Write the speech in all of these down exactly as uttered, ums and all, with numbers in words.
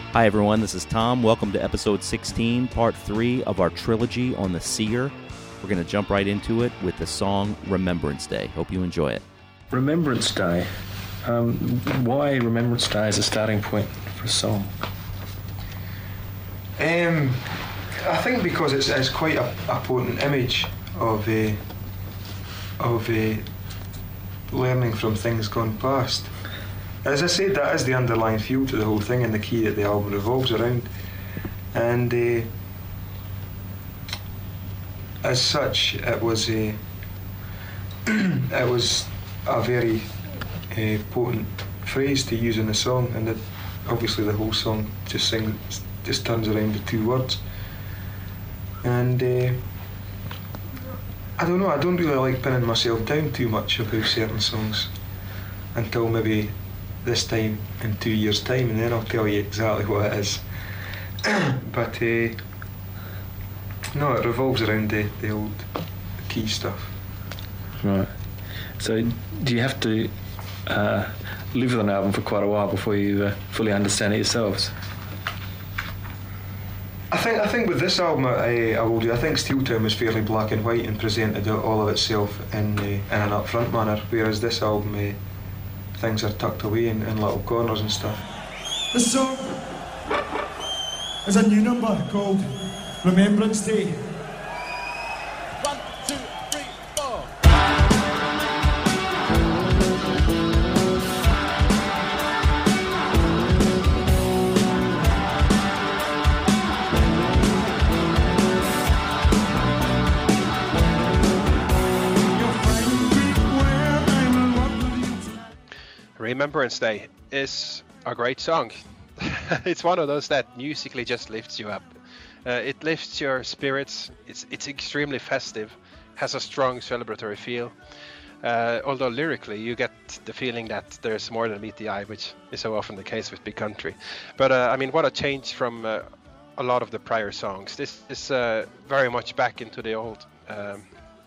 Hi everyone, this is Tom. Welcome to episode sixteen, part three of our trilogy on the Seer. We're going to jump right into it with the song Remembrance Day. Hope you enjoy it. Remembrance Day. Um, why Remembrance Day as a starting point for a song? Um, I think because it's, it's quite a, a potent image of uh, of uh, learning from things gone past. As I said, that is the underlying feel to the whole thing and the key that the album revolves around. And uh, as such, it was a it was a very uh, potent phrase to use in the song, and that obviously the whole song just sings, just turns around the two words. And uh, I don't know, I don't really like pinning myself down too much about certain songs until maybe this time in two years' time, and then I'll tell you exactly what it is. But uh, no, it revolves around the, the old key stuff. Right. So do you have to uh, live with an album for quite a while before you uh, fully understand it yourselves? I think I think with this album I, I will do. I think Steel Town was fairly black and white and presented all of itself in, uh, in an upfront manner, whereas this album uh, things are tucked away in, in little corners and stuff. This song is a new number called Remembrance Day. One, two, three, four. Remembrance Day is a great song. It's one of those that musically just lifts you up. Uh, it lifts your spirits. It's it's extremely festive, has a strong celebratory feel. Uh, although lyrically, you get the feeling that there's more than meet the eye, which is so often the case with Big Country. But uh, I mean, what a change from uh, a lot of the prior songs. This is uh, very much back into the old, um,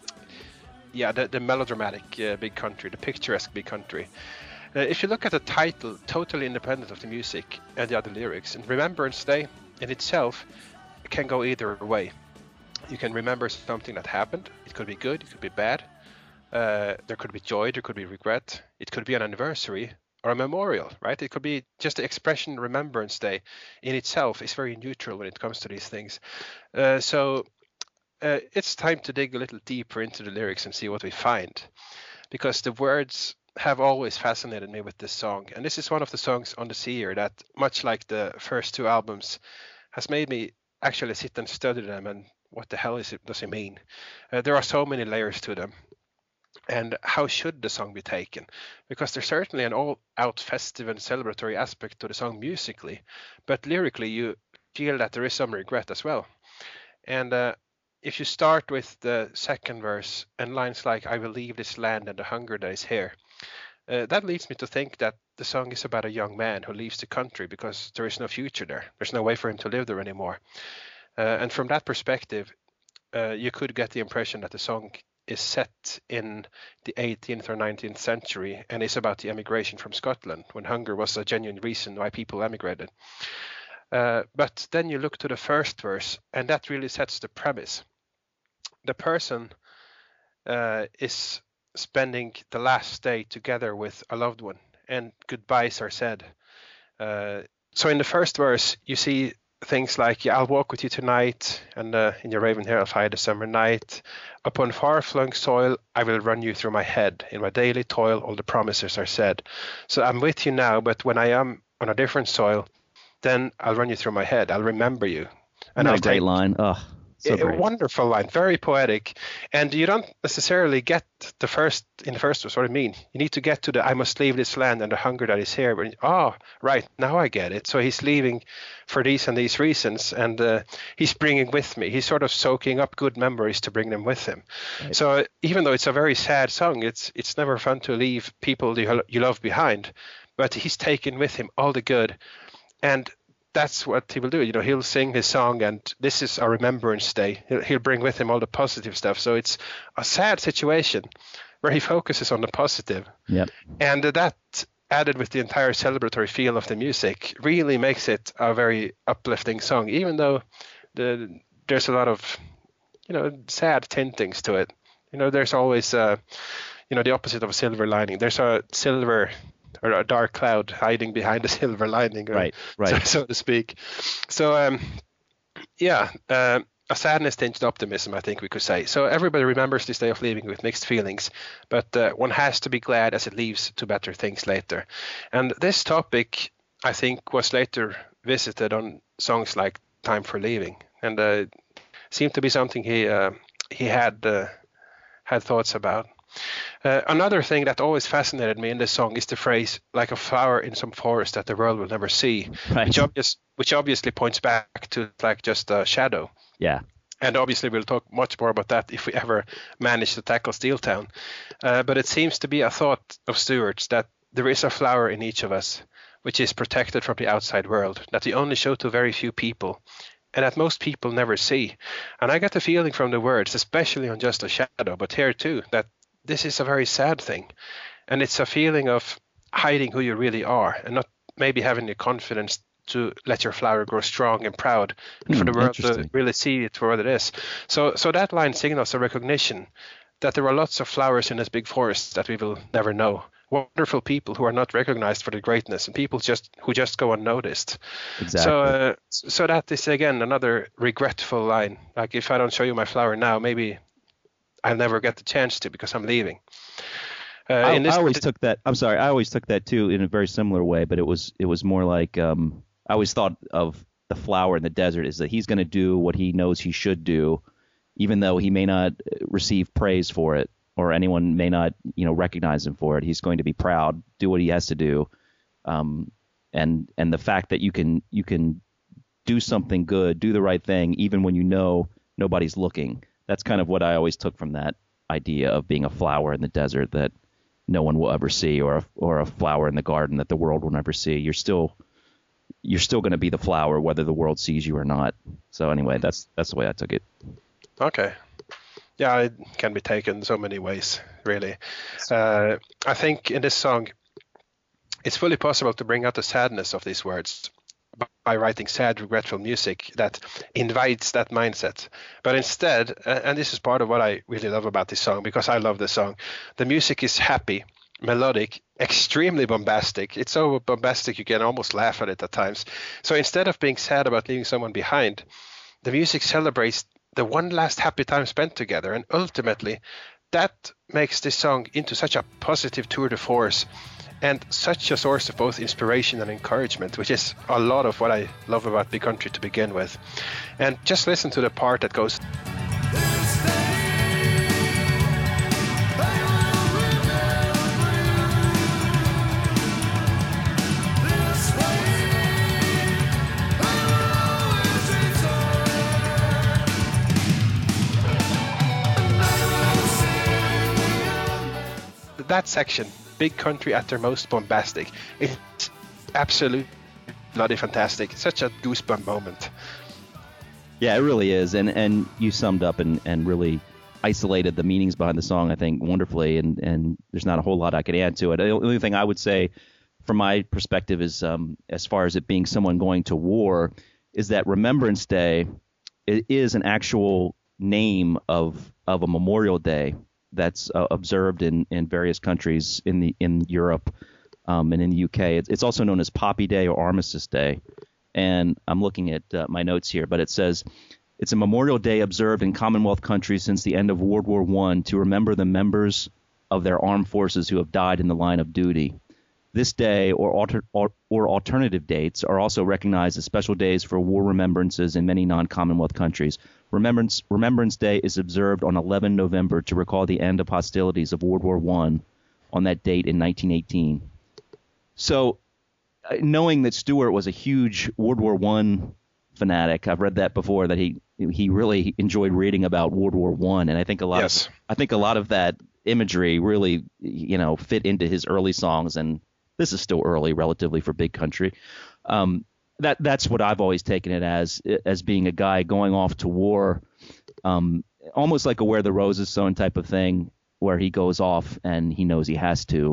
yeah, the, the melodramatic uh, Big Country, the picturesque Big Country. Uh, if you look at the title, totally independent of the music and the other lyrics, and Remembrance Day in itself can go either way. You can remember something that happened. It could be good, it could be bad. Uh, there could be joy, there could be regret. It could be an anniversary or a memorial, right? It could be just the expression Remembrance Day in itself is very neutral when it comes to these things. Uh, so uh, it's time to dig a little deeper into the lyrics and see what we find. Because the words have always fascinated me with this song, and this is one of the songs on the Seer that, much like the first two albums, has made me actually sit and study them and what the hell is it does it mean. Uh, there are so many layers to them, and how should the song be taken? Because there's certainly an all-out festive and celebratory aspect to the song musically, but lyrically you feel that there is some regret as well. And uh, if you start with the second verse and lines like "I will leave this land and the hunger that is here," Uh, that leads me to think that the song is about a young man who leaves the country because there is no future there. There's no way for him to live there anymore. Uh, and from that perspective, uh, you could get the impression that the song is set in the eighteenth or nineteenth century and is about the emigration from Scotland, when hunger was a genuine reason why people emigrated. Uh, but then you look to the first verse, and that really sets the premise. The person uh, is spending the last day together with a loved one, and goodbyes are said. Uh, so in the first verse, you see things like, yeah, I'll walk with you tonight, and uh, in your raven hair I'll fly the summer night. Upon far-flung soil, I will run you through my head. In my daily toil, all the promises are said. So I'm with you now, but when I am on a different soil, then I'll run you through my head. I'll remember you. And I'll great take, line. Oh. So a wonderful line, very poetic, and you don't necessarily get the first in the first verse what I mean. You need to get to the "I must leave this land and the hunger that is here." But oh, right, now I get it. So he's leaving for these and these reasons, and uh, he's bringing with me. He's sort of soaking up good memories to bring them with him. Right. So even though it's a very sad song, it's it's never fun to leave people you you love behind, but he's taken with him all the good, and that's what he will do. You know, he'll sing his song, and this is a Remembrance Day. He'll, he'll bring with him all the positive stuff. So it's a sad situation where he focuses on the positive. Yep. And that added with the entire celebratory feel of the music, really makes it a very uplifting song, even though the there's a lot of, you know, sad tintings to it. You know, there's always, uh, you know, the opposite of a silver lining. There's a silver or a dark cloud hiding behind the silver lining, or, right, right, so, so to speak. So, um, yeah, uh, a sadness-tinged optimism, I think we could say. So everybody remembers this day of leaving with mixed feelings, but uh, one has to be glad as it leaves to better things later. And this topic, I think, was later visited on songs like Time for Leaving, and uh, seemed to be something he uh, he had uh, had thoughts about. Uh, another thing that always fascinated me in this song is the phrase "like a flower in some forest that the world will never see," right. which, obvious, which obviously points back to like just a shadow. Yeah. And obviously we'll talk much more about that if we ever manage to tackle Steeltown. Uh, but it seems to be a thought of Stewart's that there is a flower in each of us, which is protected from the outside world, that we only show to very few people, and that most people never see. And I get the feeling from the words, especially on Just a Shadow, but here too, that this is a very sad thing. And it's a feeling of hiding who you really are and not maybe having the confidence to let your flower grow strong and proud and mm, for the world to really see it for what it is. So so that line signals a recognition that there are lots of flowers in this big forest that we will never know. Wonderful people who are not recognized for their greatness, and people just who just go unnoticed. Exactly. So uh, so that is again another regretful line. Like, if I don't show you my flower now, maybe I'll never get the chance to because I'm leaving. Uh, I, in this I always took that. I'm sorry. I always took that too in a very similar way, but it was it was more like um, I always thought of the flower in the desert is that he's going to do what he knows he should do, even though he may not receive praise for it or anyone may not, you know, recognize him for it. He's going to be proud, do what he has to do, um, and and the fact that you can you can do something good, do the right thing, even when you know nobody's looking. That's kind of what I always took from that idea of being a flower in the desert that no one will ever see, or a, or a flower in the garden that the world will never see. You're still you're still going to be the flower whether the world sees you or not. So anyway, that's that's the way I took it. Okay. Yeah, it can be taken so many ways, really. Uh, I think in this song, it's fully possible to bring out the sadness of these words by writing sad, regretful music that invites that mindset. But instead, and this is part of what I really love about this song, because I love this song, the music is happy, melodic, extremely bombastic. It's so bombastic you can almost laugh at it at times. So instead of being sad about leaving someone behind, the music celebrates the one last happy time spent together. And ultimately, that makes this song into such a positive tour de force and such a source of both inspiration and encouragement, which is a lot of what I love about Big Country to begin with. And just listen to the part that goes... That section, Big Country at their most bombastic, it's absolutely bloody fantastic. Such a goosebump moment. Yeah, it really is. And and you summed up and, and really isolated the meanings behind the song, I think, wonderfully. And, and there's not a whole lot I could add to it. The only thing I would say from my perspective is, um, as far as it being someone going to war, is that Remembrance Day it is an actual name of of a Memorial Day that's uh, observed in, in various countries in the in Europe um, and in the U K. It's, it's also known as Poppy Day or Armistice Day. And I'm looking at uh, my notes here, but it says it's a Memorial Day observed in Commonwealth countries since the end of World War One to remember the members of their armed forces who have died in the line of duty. This day or, alter, or, or alternative dates are also recognized as special days for war remembrances in many non-Commonwealth countries. Remembrance Remembrance Day is observed on the eleventh of November to recall the end of hostilities of World War One on that date in nineteen eighteen. So, uh, knowing that Stewart was a huge World War One fanatic, I've read that before, that he he really enjoyed reading about World War One, and I think a lot yes. of I think a lot of that imagery really, you know, fit into his early songs. And this is still early, relatively, for Big Country. Um, that that's what I've always taken it as, as being a guy going off to war, um, almost like a Where the Roses Sown type of thing, where he goes off and he knows he has to,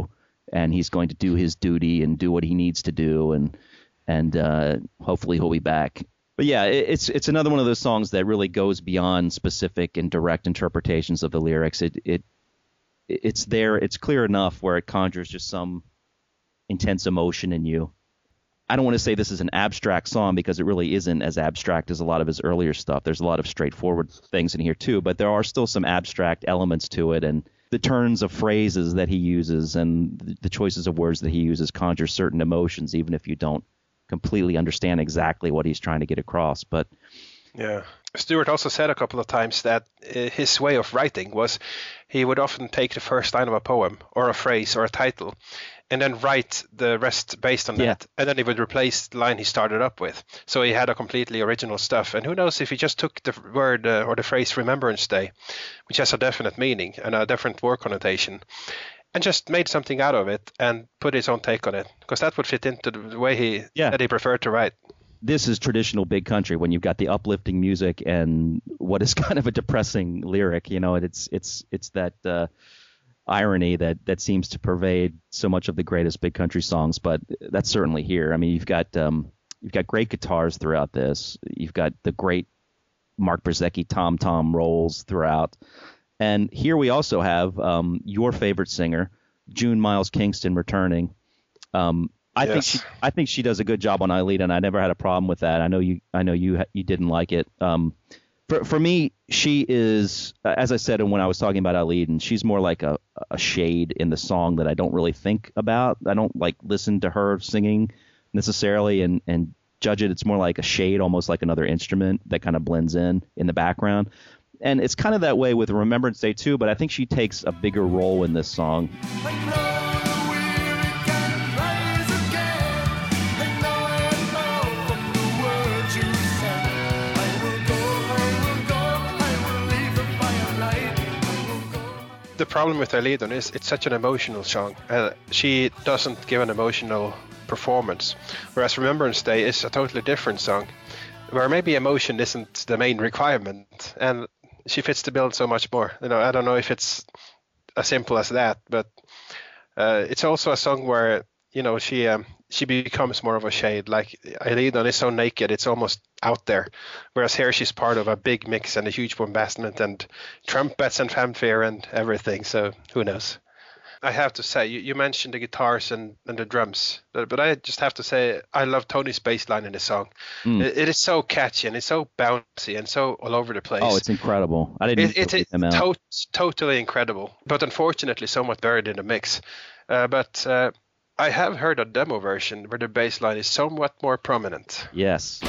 and he's going to do his duty and do what he needs to do, and and uh, hopefully he'll be back. But yeah, it, it's it's another one of those songs that really goes beyond specific and direct interpretations of the lyrics. It it it's there. It's clear enough where it conjures just some intense emotion in you. I don't want to say this is an abstract song because it really isn't as abstract as a lot of his earlier stuff. There's a lot of straightforward things in here too, but there are still some abstract elements to it, and the turns of phrases that he uses and the choices of words that he uses conjure certain emotions, even if you don't completely understand exactly what he's trying to get across. But yeah, Stuart also said a couple of times that uh, his way of writing was he would often take the first line of a poem or a phrase or a title and then write the rest based on Yeah. that. And then he would replace the line he started up with. So he had a completely original stuff. And who knows if he just took the word uh, or the phrase Remembrance Day, which has a definite meaning and a different word connotation, and just made something out of it and put his own take on it. Because that would fit into the way he Yeah. that he preferred to write. this is traditional big country when you've got the uplifting music and what is kind of a depressing lyric. You know, it's it's it's that uh, irony that that seems to pervade so much of the greatest big country songs, but that's certainly here. I mean, you've got um, you've got great guitars throughout this. You've got the great Mark Brzezicki tom tom rolls throughout, and here we also have um, your favorite singer, June Miles Kingston, returning. Um, I Yes. think she I think she does a good job on Aelita, and I never had a problem with that. I know you I know you you didn't like it. Um, for for me, she is, as I said when I was talking about Aelita, and she's more like a a shade in the song that I don't really think about. I don't like listen to her singing necessarily and and judge it. It's more like a shade, almost like another instrument that kind of blends in in the background. And it's kind of that way with Remembrance Day too, but I think she takes a bigger role in this song. The problem with Aelita is it's such an emotional song. Uh, she doesn't give an emotional performance, whereas Remembrance Day is a totally different song, where maybe emotion isn't the main requirement, and she fits the bill so much more. You know, I don't know if it's as simple as that, but uh, it's also a song where, you know, she um, she becomes more of a shade. Like Aelita is so naked, it's almost out there, whereas here she's part of a big mix and a huge bombastment and trumpets and fanfare and everything. So who knows? I have to say, you, you mentioned the guitars and, and the drums, but, but I just have to say I love Tony's bass line in the song. Mm. It, it is so catchy and it's so bouncy and so all over the place. Oh, it's incredible. I didn't It, it, it, it's them out. to- totally incredible, but unfortunately somewhat buried in the mix. Uh, but uh, I have heard a demo version where the bass line is somewhat more prominent. Yes.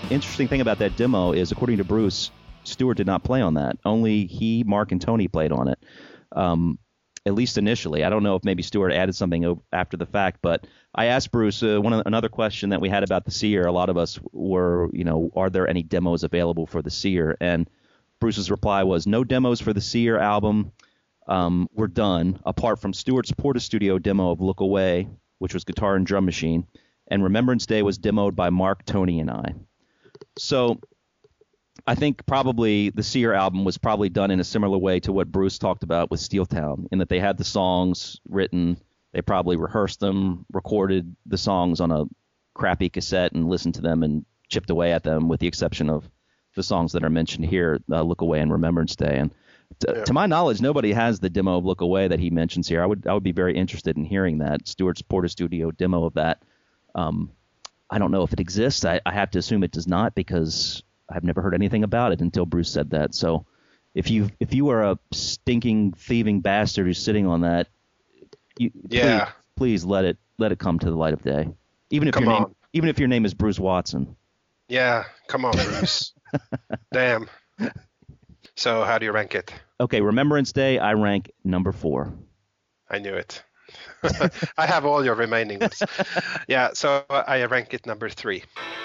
interesting thing about that demo is, according to Bruce, Stewart did not play on that. Only he, Mark, and Tony played on it, um, at least initially. I don't know if maybe Stewart added something after the fact, but I asked Bruce uh, one another question that we had about the Seer. A lot of us were, you know, are there any demos available for the Seer? And Bruce's reply was, no demos for the Seer album. Um, were done, apart from Stewart's Portastudio demo of Look Away, which was guitar and drum machine, and Remembrance Day was demoed by Mark, Tony, and I. So I think probably the Seer album was probably done in a similar way to what Bruce talked about with Steeltown, in that they had the songs written, they probably rehearsed them, recorded the songs on a crappy cassette and listened to them and chipped away at them, with the exception of the songs that are mentioned here, uh, Look Away and Remembrance Day. And to, yeah. to my knowledge, nobody has the demo of Look Away that he mentions here. I would I would be very interested in hearing that, Stewart's Portastudio demo of that. Um, I don't know if it exists. I, I have to assume it does not, because I've never heard anything about it until Bruce said that. So if you if you are a stinking, thieving bastard who's sitting on that, you, yeah. please, please let it let it come to the light of day. Even if come your on. name even if your name is Bruce Watson. Yeah, come on, Bruce. Damn. So how do you rank it? Okay, Remembrance Day, I rank number four. I knew it. I have all your remaining ones. Yeah, so I rank it number three.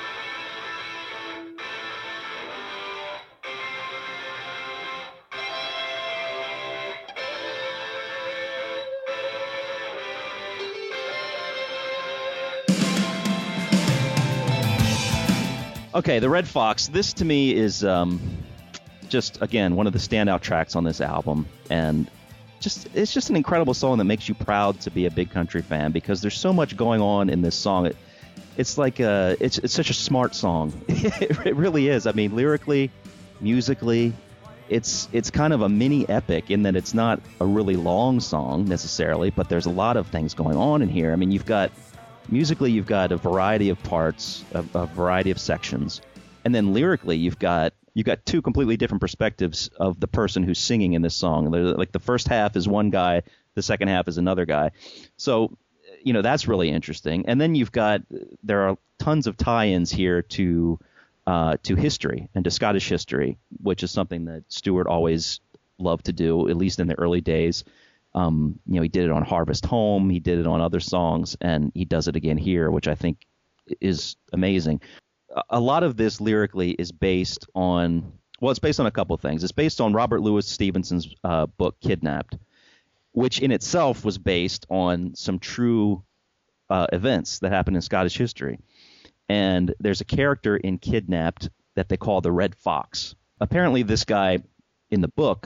Okay, The Red Fox. This to me is um, just, again, one of the standout tracks on this album. And just it's just an incredible song that makes you proud to be a Big Country fan, because there's so much going on in this song. It, it's like a, it's, it's such a smart song. It really is. I mean, lyrically, musically, it's it's kind of a mini epic in that it's not a really long song necessarily, but there's a lot of things going on in here. I mean, you've got... Musically, you've got a variety of parts, a, a variety of sections, and then lyrically, you've got you've got two completely different perspectives of the person who's singing in this song. Like the first half is one guy, the second half is another guy. So, you know, that's really interesting. And then you've got there are tons of tie-ins here to uh, to history and to Scottish history, which is something that Stewart always loved to do, at least in the early days. Um, you know, he did it on Harvest Home, he did it on other songs, and he does it again here, which I think is amazing. A lot of this lyrically is based on, well, it's based on a couple of things. It's based on Robert Louis Stevenson's uh, book, Kidnapped, which in itself was based on some true uh, events that happened in Scottish history. And there's a character in Kidnapped that they call the Red Fox. Apparently this guy in the book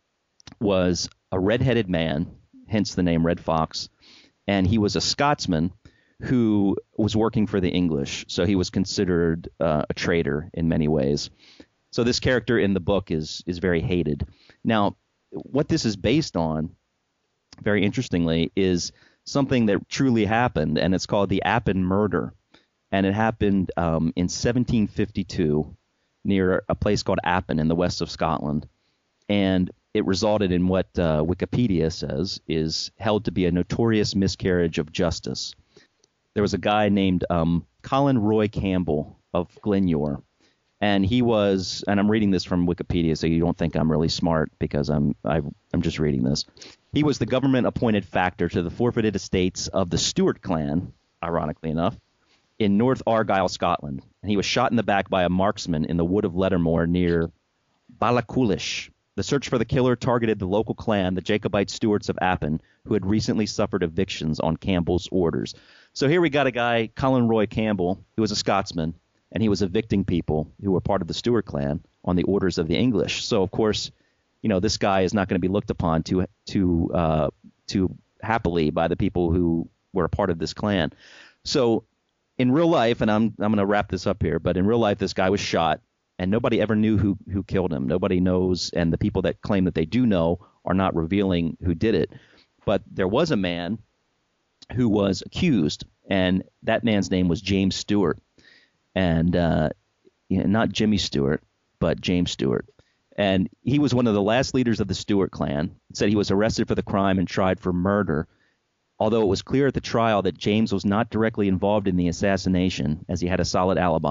was a red-headed man, hence the name Red Fox, and he was a Scotsman who was working for the English, so he was considered uh, a traitor in many ways. So this character in the book is is very hated. Now, what this is based on, very interestingly, is something that truly happened, and it's called the Appin Murder, and it happened um, in seventeen fifty-two near a place called Appin in the west of Scotland, and it resulted in what uh, Wikipedia says is held to be a notorious miscarriage of justice. There was a guy named um, Colin Roy Campbell of Glenure, and he was, and I'm reading this from Wikipedia, so you don't think I'm really smart because I'm I, I'm just reading this. He was the government-appointed factor to the forfeited estates of the Stuart clan, ironically enough, in North Argyll, Scotland. And he was shot in the back by a marksman in the wood of Lettermore near Ballachulish. The search for the killer targeted the local clan, the Jacobite Stuarts of Appin, who had recently suffered evictions on Campbell's orders. So here we got a guy, Colin Roy Campbell, who was a Scotsman, and he was evicting people who were part of the Stuart clan on the orders of the English. So, of course, you know, this guy is not going to be looked upon too, too, uh, too happily by the people who were a part of this clan. So in real life, and I'm I'm going to wrap this up here, but in real life, this guy was shot. And nobody ever knew who, who killed him. Nobody knows, and the people that claim that they do know are not revealing who did it. But there was a man who was accused, and that man's name was James Stewart. And uh, you know, not Jimmy Stewart, but James Stewart. And he was one of the last leaders of the Stewart clan. It said he was arrested for the crime and tried for murder. Although it was clear at the trial that James was not directly involved in the assassination, as he had a solid alibi,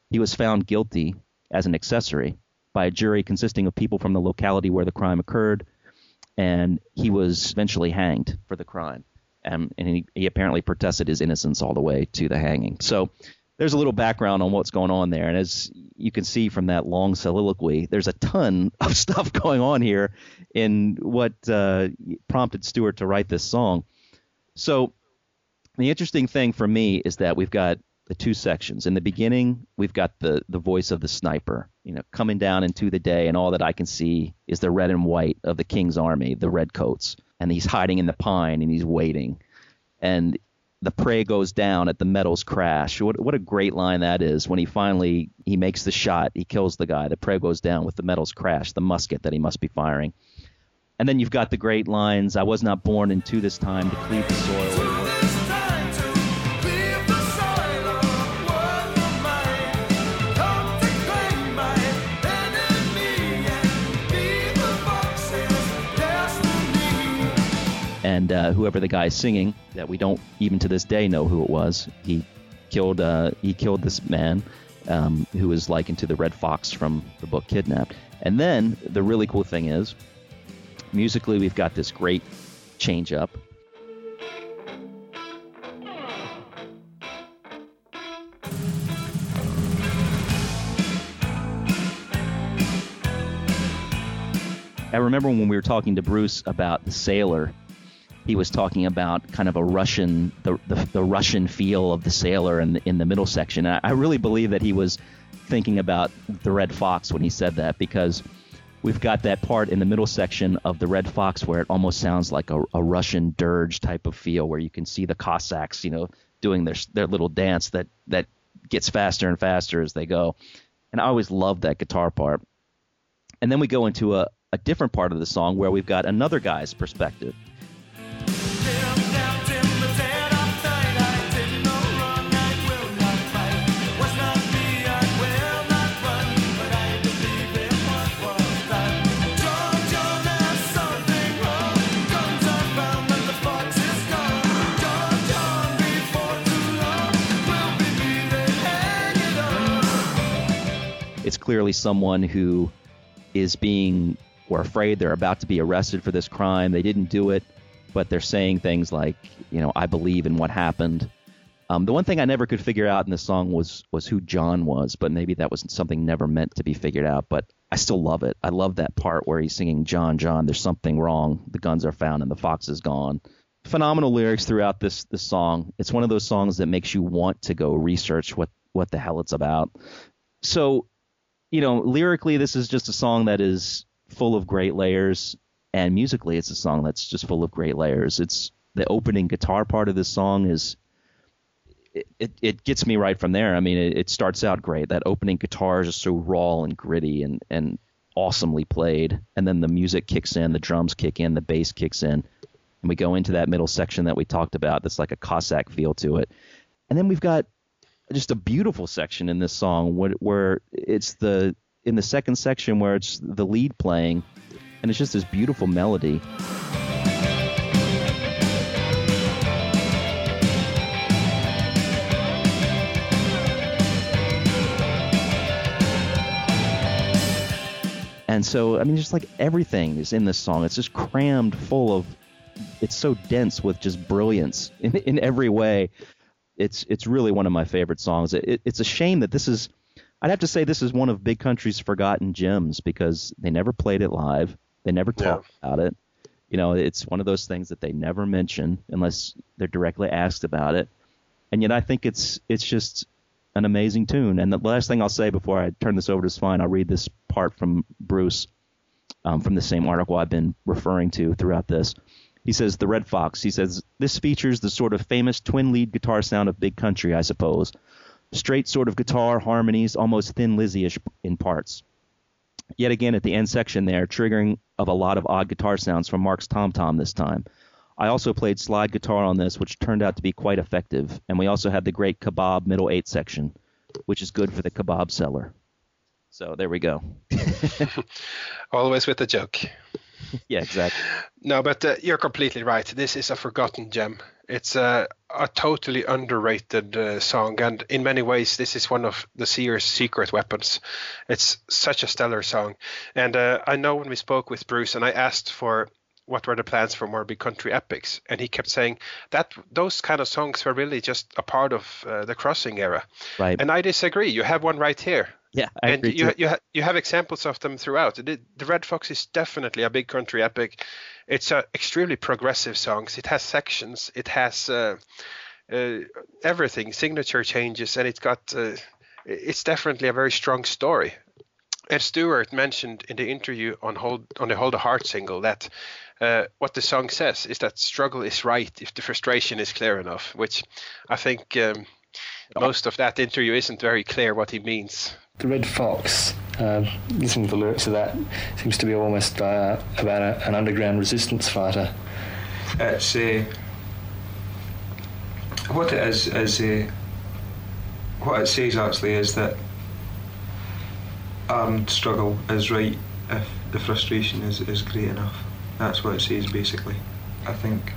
He was found guilty as an accessory by a jury consisting of people from the locality where the crime occurred, and he was eventually hanged for the crime. Um, and he, he apparently protested his innocence all the way to the hanging. So there's a little background on what's going on there. And as you can see from that long soliloquy, there's a ton of stuff going on here in what uh, prompted Stuart to write this song. So the interesting thing for me is that we've got the two sections. In the beginning, we've got the, the voice of the sniper, you know, coming down into the day, and all that I can see is the red and white of the King's army, the redcoats. And he's hiding in the pine, and he's waiting. And the prey goes down at the metals crash. What what a great line that is when he finally he makes the shot. He kills the guy. The prey goes down with the metals crash, the musket that he must be firing. And then you've got the great lines, I was not born into this time to cleave the soil. And uh, whoever the guy is singing, that we don't even to this day know who it was, he killed uh, he killed this man um, who is likened to the Red Fox from the book Kidnapped. And then the really cool thing is, musically, we've got this great change up. I remember when we were talking to Bruce about The Sailor, he was talking about kind of a Russian, the the, the Russian feel of The Sailor in the, in the middle section. I, I really believe that he was thinking about the Red Fox when he said that, because we've got that part in the middle section of the Red Fox where it almost sounds like a, a Russian dirge type of feel, where you can see the Cossacks, you know, doing their their little dance that that gets faster and faster as they go. And I always loved that guitar part. And then we go into a, a different part of the song where we've got another guy's perspective. It's clearly someone who is being, or afraid they're about to be arrested for this crime. They didn't do it, but they're saying things like, you know, I believe in what happened. Um, the one thing I never could figure out in this song was was who John was, but maybe that was something never meant to be figured out. But I still love it. I love that part where he's singing, John, John, there's something wrong. The guns are found and the fox is gone. Phenomenal lyrics throughout this this song. It's one of those songs that makes you want to go research what, what the hell it's about. So, you know, lyrically, this is just a song that is full of great layers, and musically, it's a song that's just full of great layers. It's the opening guitar part of this song is it, it, it gets me right from there. I mean, it, it starts out great. That opening guitar is just so raw and gritty and, and awesomely played, and then the music kicks in, the drums kick in, the bass kicks in, and we go into that middle section that we talked about that's like a Cossack feel to it. And then we've got just a beautiful section in this song where, where it's the in the second section where it's the lead playing, and it's just this beautiful melody. And so, I mean, just like everything is in this song. It's just crammed full of, it's so dense with just brilliance in, in every way. It's it's really one of my favorite songs. It, it, it's a shame that this is, I'd have to say this is one of Big Country's forgotten gems, because they never played it live. They never talked yeah. about it. You know, it's one of those things that they never mention unless they're directly asked about it. And yet I think it's it's just an amazing tune. And the last thing I'll say before I turn this over to Svein, I'll read this part from Bruce um, from the same article I've been referring to throughout this. He says, the Red Fox, he says, this features the sort of famous twin lead guitar sound of Big Country, I suppose. Straight sort of guitar harmonies, almost Thin Lizzy-ish in parts. Yet again, at the end section there, triggering of a lot of odd guitar sounds from Mark's Tom Tom this time. I also played slide guitar on this, which turned out to be quite effective. And we also had the great Kebab middle eight section, which is good for the kebab seller. So there we go. Always with a joke. Yeah, exactly. No, but uh, you're completely right. This is a forgotten gem. It's a, a totally underrated uh, song, and in many ways, this is one of the Seer's secret weapons. It's such a stellar song, and uh, I know when we spoke with Bruce, and I asked for what were the plans for more big country epics, and he kept saying that those kind of songs were really just a part of uh, the Crossing era. Right. And I disagree. You have one right here. Yeah, I and agree you too. you, ha- you have examples of them throughout. The, the Red Fox is definitely a big country epic. It's a extremely progressive songs. It has sections. It has uh, uh, everything, signature changes, and it's got. Uh, it's definitely a very strong story. Ed Stewart mentioned in the interview on Hold on the Hold the Heart single that uh, what the song says is that struggle is right if the frustration is clear enough, which I think um, most of that interview isn't very clear what he means. The Red Fox, uh, listening to the lyrics of that, seems to be almost uh, about a, an underground resistance fighter. It's uh, what it is is uh, what it says actually is that armed struggle is right if the frustration is, is great enough. That's what it says basically. I think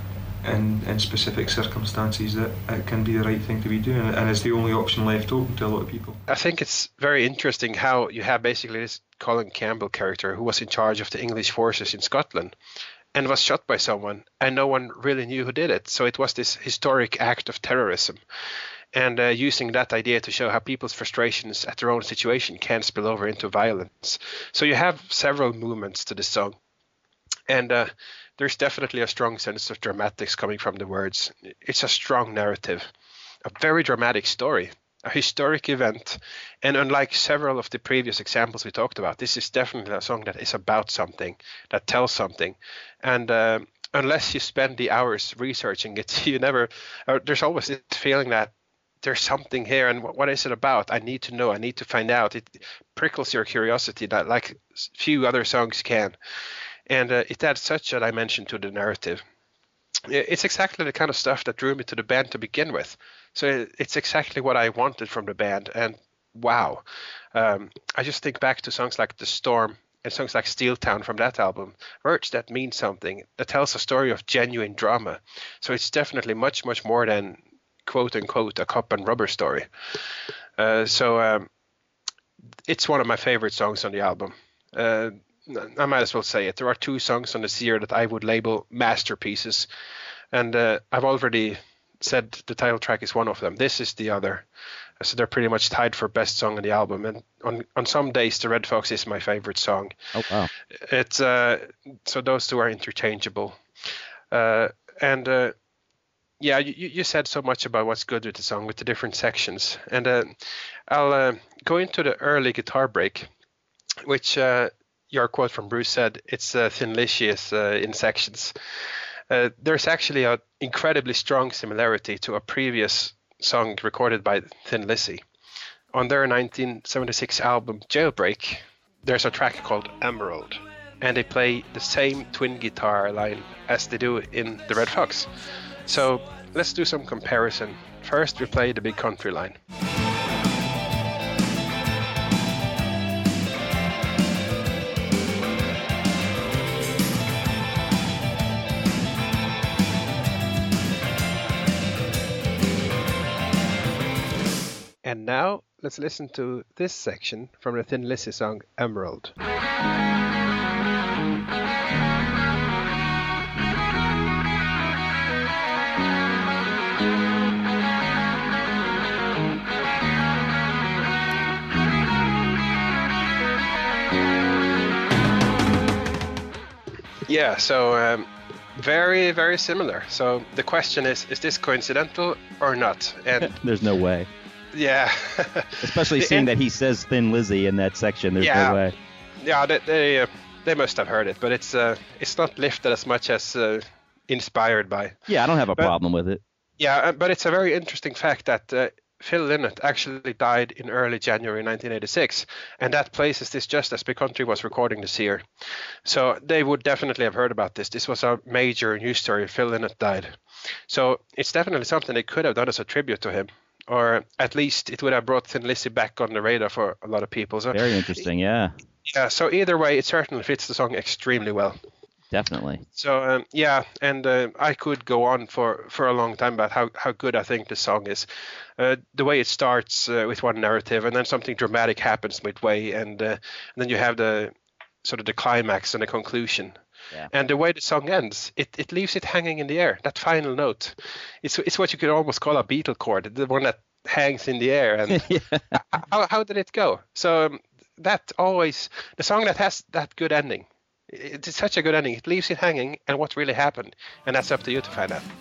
in in specific circumstances that it can be the right thing to be doing, and it's the only option left open to a lot of people. I think it's very interesting how you have basically this Colin Campbell character who was in charge of the English forces in Scotland and was shot by someone, and no one really knew who did it. So it was this historic act of terrorism. And uh, using that idea to show how people's frustrations at their own situation can spill over into violence. So you have several movements to the song. And uh, there's definitely a strong sense of dramatics coming from the words. It's a strong narrative, a very dramatic story, a historic event. And unlike several of the previous examples we talked about, this is definitely a song that is about something, that tells something. And uh, unless you spend the hours researching it, you never, uh, there's always this feeling that there's something here, and what, what is it about? I need to know, I need to find out. It prickles your curiosity that like few other songs can. And uh, it adds such a dimension to the narrative. It's exactly the kind of stuff that drew me to the band to begin with. So it's exactly what I wanted from the band. And wow, um, I just think back to songs like The Storm and songs like Steel Town from that album, words that mean something, that tells a story of genuine drama. So it's definitely much, much more than quote unquote a cop and rubber story. Uh, so um, it's one of my favorite songs on the album. Uh, I might as well say it. There are two songs on the Seer that I would label masterpieces, and uh, I've already said the title track is one of them. This is the other. So they're pretty much tied for best song on the album. And on on some days, the Red Fox is my favorite song. Oh wow! It's uh, so those two are interchangeable. Uh, and uh, yeah, you you said so much about what's good with the song, with the different sections, and uh, I'll uh, go into the early guitar break, which. Uh, Your quote from Bruce said it's uh, Thinlicious uh, in sections. Uh, there's actually an incredibly strong similarity to a previous song recorded by Thin Lizzy. On their nineteen seventy-six album Jailbreak, there's a track called Emerald, and they play the same twin guitar line as they do in The Red Fox. So let's do some comparison. First we play the big country line. And now, let's listen to this section from the Thin Lizzy song, Emerald. Yeah, so um, very, very similar. So the question is, is this coincidental or not? And There's no way. Yeah. Especially seeing that he says Thin Lizzy in that section. There's yeah. no way. Yeah, they they, uh, they must have heard it, but it's uh, it's not lifted as much as uh, inspired by. Yeah, I don't have a but, problem with it. Yeah, but it's a very interesting fact that uh, Phil Lynott actually died in early January nineteen eighty-six, and that places this just as Big Country was recording this year. So they would definitely have heard about this. This was a major news story. Phil Lynott died. So it's definitely something they could have done as a tribute to him. Or at least it would have brought Thin Lizzy back on the radar for a lot of people. So very interesting, yeah. Yeah, so either way, it certainly fits the song extremely well. Definitely. So um, yeah, and uh, I could go on for, for a long time about how, how good I think the song is. Uh, the way it starts uh, with one narrative, and then something dramatic happens midway, and, uh, and then you have the sort of the climax and the conclusion. Yeah. And the way the song ends, it, it leaves it hanging in the air. That final note, it's it's what you could almost call a Beatle chord, the one that hangs in the air. And yeah. how how did it go? So um, that always the song that has that good ending. It's such a good ending. It leaves it hanging, and what really happened, and that's up to you to find out.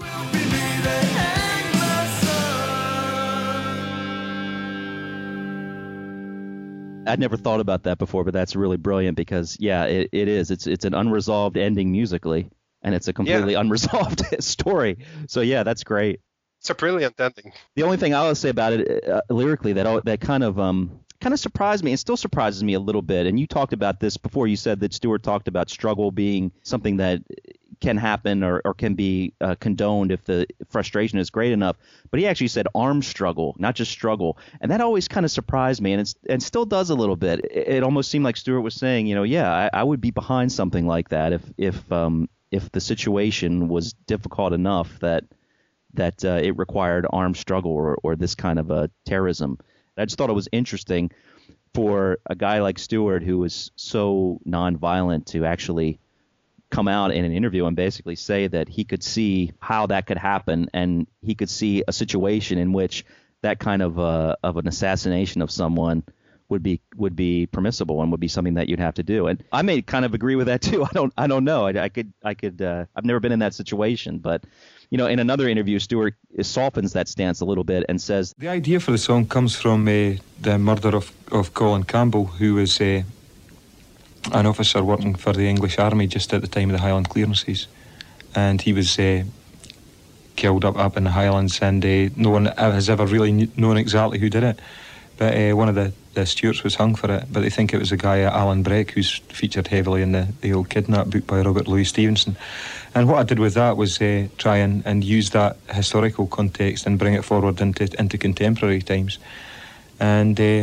I'd never thought about that before, but that's really brilliant because, yeah, it, it is. It's it's an unresolved ending musically, and it's a completely yeah. unresolved story. So, yeah, that's great. It's a brilliant ending. The only thing I'll say about it uh, lyrically that that kind of um kind of surprised me and still surprises me a little bit, and you talked about this before. You said that Stuart talked about struggle being something that can happen or, or can be uh, condoned if the frustration is great enough. But he actually said arm struggle, not just struggle. And that always kind of surprised me, and it's, and still does a little bit. It, it almost seemed like Stuart was saying, you know, yeah, I, I would be behind something like that if if um, if the situation was difficult enough that that uh, it required armed struggle or, or this kind of a terrorism. And I just thought it was interesting for a guy like Stuart, who was so nonviolent, to actually come out in an interview and basically say that he could see how that could happen, and he could see a situation in which that kind of uh, of an assassination of someone would be would be permissible and would be something that you'd have to do. And I may kind of agree with that too. I don't I don't know. I, I could I could uh, I've never been in that situation, but you know, in another interview, Stuart softens that stance a little bit and says the idea for the song comes from uh, the murder of of Colin Campbell, who was Uh, an officer working for the English Army just at the time of the Highland clearances, and he was uh, killed up up in the Highlands, and uh, no one has ever really kn- known exactly who did it, but uh, one of the, the Stuarts was hung for it, but they think it was a guy, uh, Alan Breck, who's featured heavily in the, the old Kidnap book by Robert Louis Stevenson. And what I did with that was uh, try and, and use that historical context and bring it forward into, into contemporary times, and uh,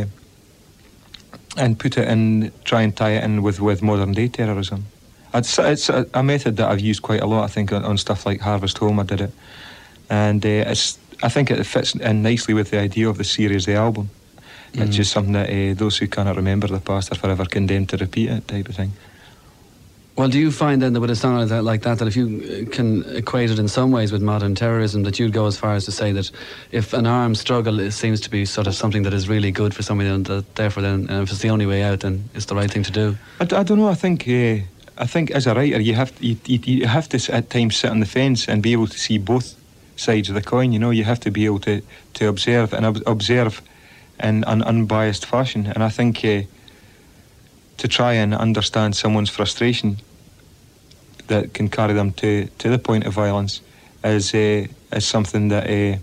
and put it in, try and tie it in with, with modern day terrorism. It's, it's a, a method that I've used quite a lot, I think, on, on stuff like Harvest Home. I did it, and uh, it's, I think it fits in nicely with the idea of the series, the album. Mm. It's just something that uh, those who cannot remember the past are forever condemned to repeat it, type of thing. Well, do you find then that with a song like that, like that, that if you can equate it in some ways with modern terrorism, that you'd go as far as to say that if an armed struggle is, seems to be sort of something that is really good for somebody, and that therefore then, and if it's the only way out, then it's the right thing to do? I, I don't know. I think uh, I think as a writer, you have to, you, you, you have to at times sit on the fence and be able to see both sides of the coin. You know, you have to be able to, to observe and ob- observe in an unbiased fashion. And I think uh, to try and understand someone's frustration that can carry them to, to the point of violence is uh, is something that uh,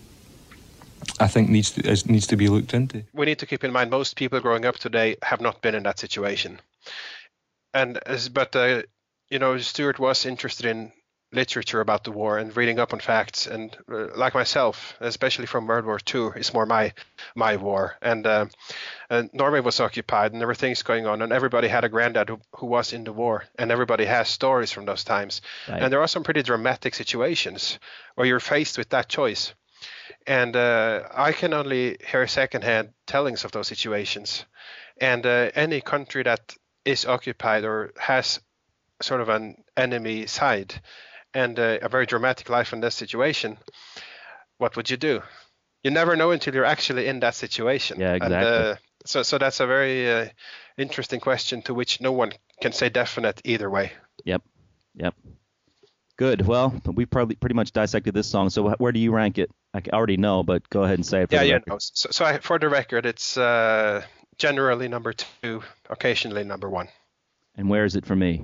I think needs to is, needs to be looked into. We need to keep in mind most people growing up today have not been in that situation, and as but uh, you know, Stuart was interested in literature about the war and reading up on facts, and uh, like myself, especially from World War Two, is more my my war. And, uh, and Norway was occupied, and there were things going on, and everybody had a granddad who, who was in the war, and everybody has stories from those times. Right. And there are some pretty dramatic situations where you're faced with that choice. And uh, I can only hear secondhand tellings of those situations. And uh, any country that is occupied or has sort of an enemy side and uh, a very dramatic life in this situation, what would you do? You never know until you're actually in that situation. Yeah, exactly. And, uh, so, so that's a very uh, interesting question to which no one can say definite either way. Yep, yep. Good. Well, we probably pretty much dissected this song. So where do you rank it? I already know, but go ahead and say it. For yeah, the yeah. record. No. So, so I, for the record, it's uh, generally number two, occasionally number one. And where is it for me?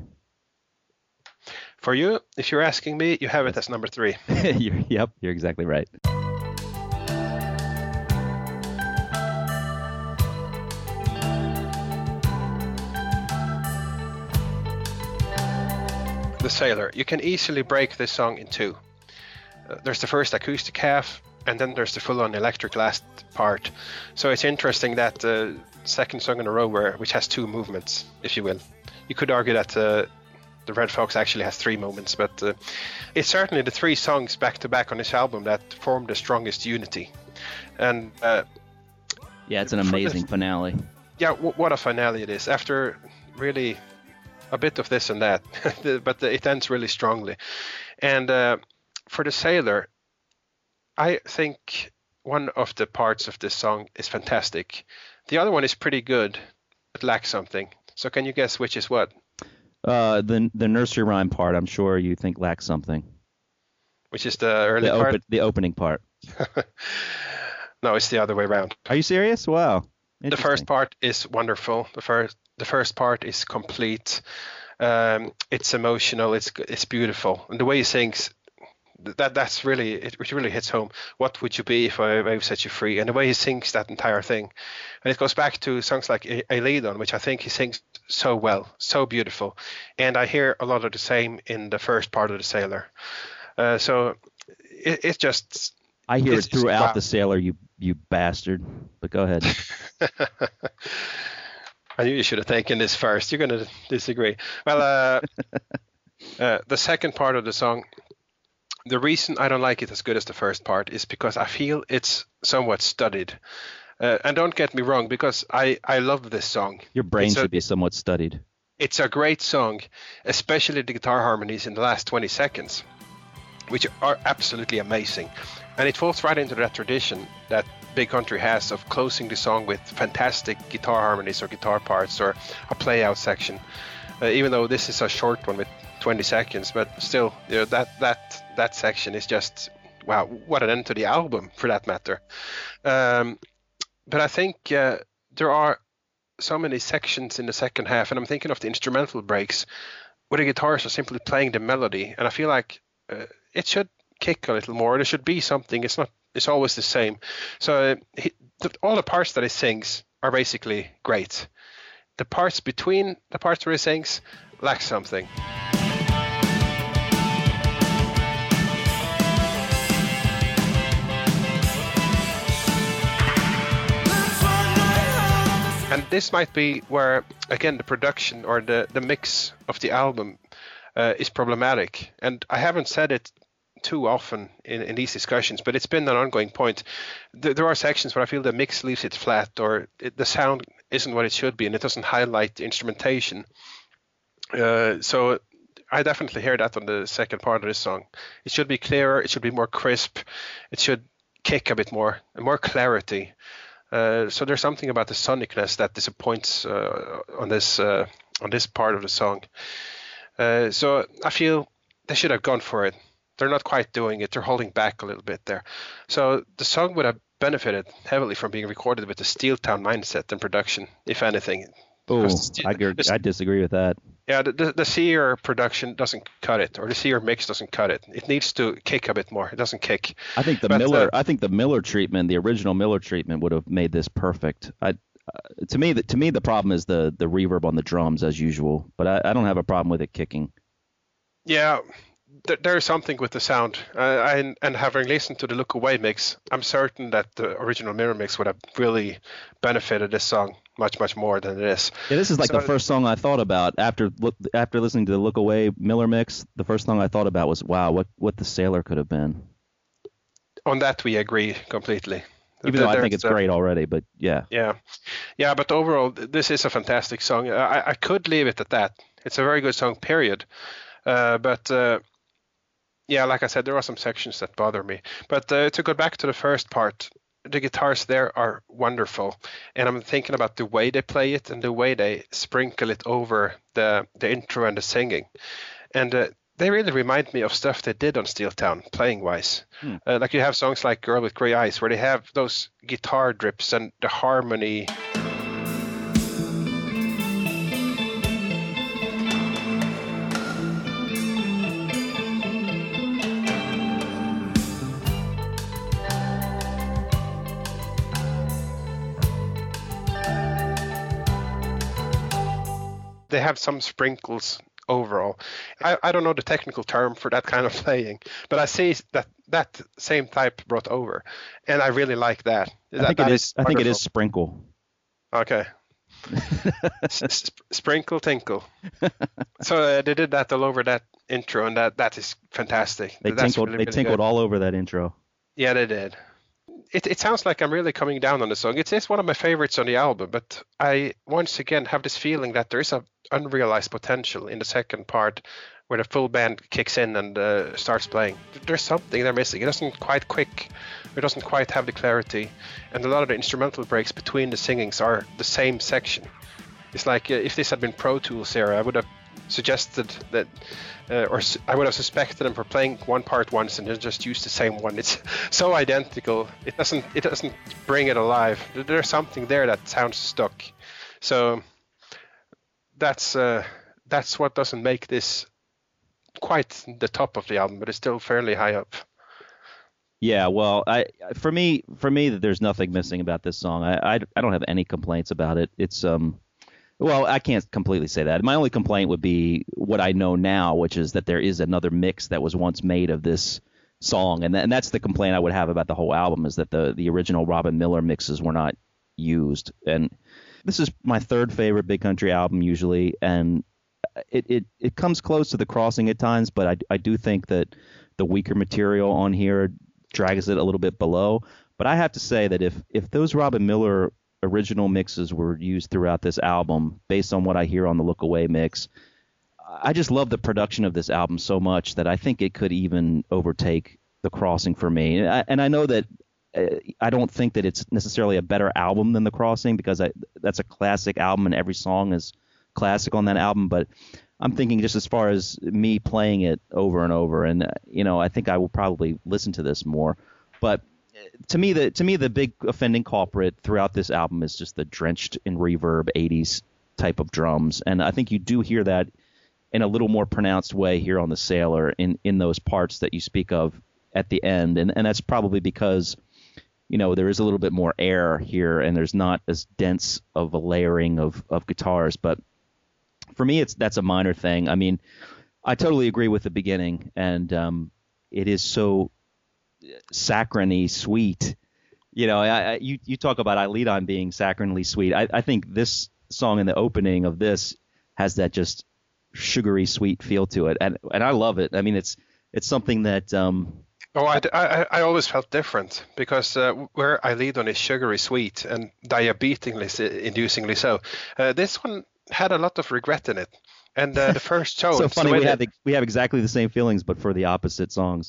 For you, if you're asking me, you have it as number three. you're, yep, you're exactly right. The Sailor. You can easily break this song in two. Uh, there's the first acoustic half, and then there's the full-on electric last part. So it's interesting that the uh, second song in a row, where, which has two movements, if you will. You could argue that uh, the Red Fox actually has three moments, but uh, it's certainly the three songs back to back on this album that form the strongest unity. And uh, yeah, it's an amazing the, finale. Yeah, w- what a finale it is. After really a bit of this and that, but the, it ends really strongly. And uh, for the Sailor, I think one of the parts of this song is fantastic. The other one is pretty good, but lacks something. So can you guess which is what? Uh, the the nursery rhyme part, I'm sure you think lacks something. Which is the early the part? Open, the opening part. No, it's the other way around. Are you serious? Wow. The first part is wonderful. The first the first part is complete. Um, it's emotional. It's it's beautiful, and the way he sings, that that's really it. It really hits home. What would you be if I, I set you free? And the way he sings that entire thing, and it goes back to songs like Eilidon, which I think he sings so well, so beautiful. And I hear a lot of the same in the first part of the Sailor. Uh, so it, it's just. I hear it throughout wow. the Sailor, you you bastard. But go ahead. I knew you should have taken this first. You're going to disagree. Well, uh, uh, the second part of the song, the reason I don't like it as good as the first part is because I feel it's somewhat studied. Uh, and don't get me wrong, because I, I love this song. Your brain it's should a, be somewhat studied. It's a great song, especially the guitar harmonies in the last twenty seconds, which are absolutely amazing. And it falls right into that tradition that Big Country has of closing the song with fantastic guitar harmonies or guitar parts or a play-out section. Uh, even though this is a short one with twenty seconds, but still, you know, that that that section is just wow, what an end to the album for that matter. Um, but I think uh, there are so many sections in the second half, and I'm thinking of the instrumental breaks where the guitars are simply playing the melody, and I feel like uh, it should kick a little more. There should be something. It's not. It's always the same. So uh, he, the, all the parts that he sings are basically great. The parts between the parts where he sings lack something. And this might be where, again, the production or the, the mix of the album uh, is problematic. And I haven't said it too often in, in these discussions, but it's been an ongoing point. There, there are sections where I feel the mix leaves it flat, or it, the sound isn't what it should be, and it doesn't highlight the instrumentation. Uh, so I definitely hear that on the second part of this song. It should be clearer, it should be more crisp, it should kick a bit more, and more clarity. Uh, so there's something about the sonicness that disappoints uh, on this uh, on this part of the song. Uh, so I feel they should have gone for it. They're not quite doing it. They're holding back a little bit there. So the song would have benefited heavily from being recorded with the Steeltown mindset and production, if anything. Oh, I, the, I disagree with that. Yeah, the, the, the Sear production doesn't cut it, or the Sear mix doesn't cut it. It needs to kick a bit more. It doesn't kick. I think the but, Miller, uh, I think the Miller treatment, the original Miller treatment, would have made this perfect. I, uh, to me, the, to me, the problem is the the reverb on the drums as usual. But I, I don't have a problem with it kicking. Yeah. There is something with the sound, uh, and, and having listened to the Look Away mix, I'm certain that the original Mirror mix would have really benefited this song much, much more than it is. Yeah, this is like so, the first song I thought about after look, after listening to the Look Away Miller mix. The first song I thought about was, wow, what what the Sailor could have been. On that, we agree completely. Even though I think it's uh, great already, but yeah. Yeah, yeah, but overall, this is a fantastic song. I, I could leave it at that. It's a very good song, period. Uh, but uh, yeah, like I said, there are some sections that bother me. But uh, to go back to the first part, the guitars there are wonderful. And I'm thinking about the way they play it and the way they sprinkle it over the, the intro and the singing. And uh, they really remind me of stuff they did on Steeltown, playing-wise. Hmm. Uh, like you have songs like Girl with Grey Eyes, where they have those guitar drips and the harmony. They have some sprinkles overall. I, I don't know the technical term for that kind of playing, but I see that that same type brought over, and I really like that. I that, think that it is. I wonderful. think it is sprinkle. Okay. S- sprinkle tinkle. So uh, they did that all over that intro, and that, that is fantastic. They That's tinkled, really, they really tinkled good. all over that intro. Yeah, they did. It it sounds like I'm really coming down on the song. It's it's one of my favorites on the album, but I once again have this feeling that there is a unrealized potential in the second part, where the full band kicks in and uh, starts playing. There's something they're missing. It doesn't quite quick. It doesn't quite have the clarity, and a lot of the instrumental breaks between the singings are the same section. It's like uh, if this had been Pro Tools era, I would have suggested that, uh, or su- I would have suspected them for playing one part once and then just use the same one. It's so identical. It doesn't it doesn't bring it alive. There's something there that sounds stuck. So that's uh, that's what doesn't make this quite the top of the album, but it's still fairly high up. Yeah, well, I for me for me there's nothing missing about this song. I I, I don't have any complaints about it. It's um well, I can't completely say that. My only complaint would be what I know now, which is that there is another mix that was once made of this song, and, th- and that's the complaint I would have about the whole album, is that the the original Robin Miller mixes were not used. And this is my third favorite Big Country album usually, and it it, it comes close to The Crossing at times, but I, I do think that the weaker material on here drags it a little bit below. But I have to say that if if those Robin Miller original mixes were used throughout this album, based on what I hear on the Look Away mix, I just love the production of this album so much that I think it could even overtake The Crossing for me. And I, and I know that uh, I don't think that it's necessarily a better album than The Crossing, because I, that's a classic album and every song is classic on that album. But I'm thinking just as far as me playing it over and over, and uh, you know, I think I will probably listen to this more. But to me, the to me the big offending culprit throughout this album is just the drenched in reverb eighties type of drums, and I think you do hear that in a little more pronounced way here on The Sailor in, in those parts that you speak of at the end, and and that's probably because, you know, there is a little bit more air here, and there's not as dense of a layering of, of guitars. But for me, it's that's a minor thing. I mean, I totally agree with the beginning, and um, it is so saccharine-y sweet. You know, I, I, you you talk about I Lead On being saccharinely sweet. I, I think this song in the opening of this has that just sugary sweet feel to it, and and I love it. I mean, it's it's something that. Um, Oh, I, I, I always felt different, because uh, where I Lead On is sugary sweet and diabetically inducingly so. Uh, this one had a lot of regret in it, and uh, the first tone. So funny, we that, have the, we have exactly the same feelings, but for the opposite songs.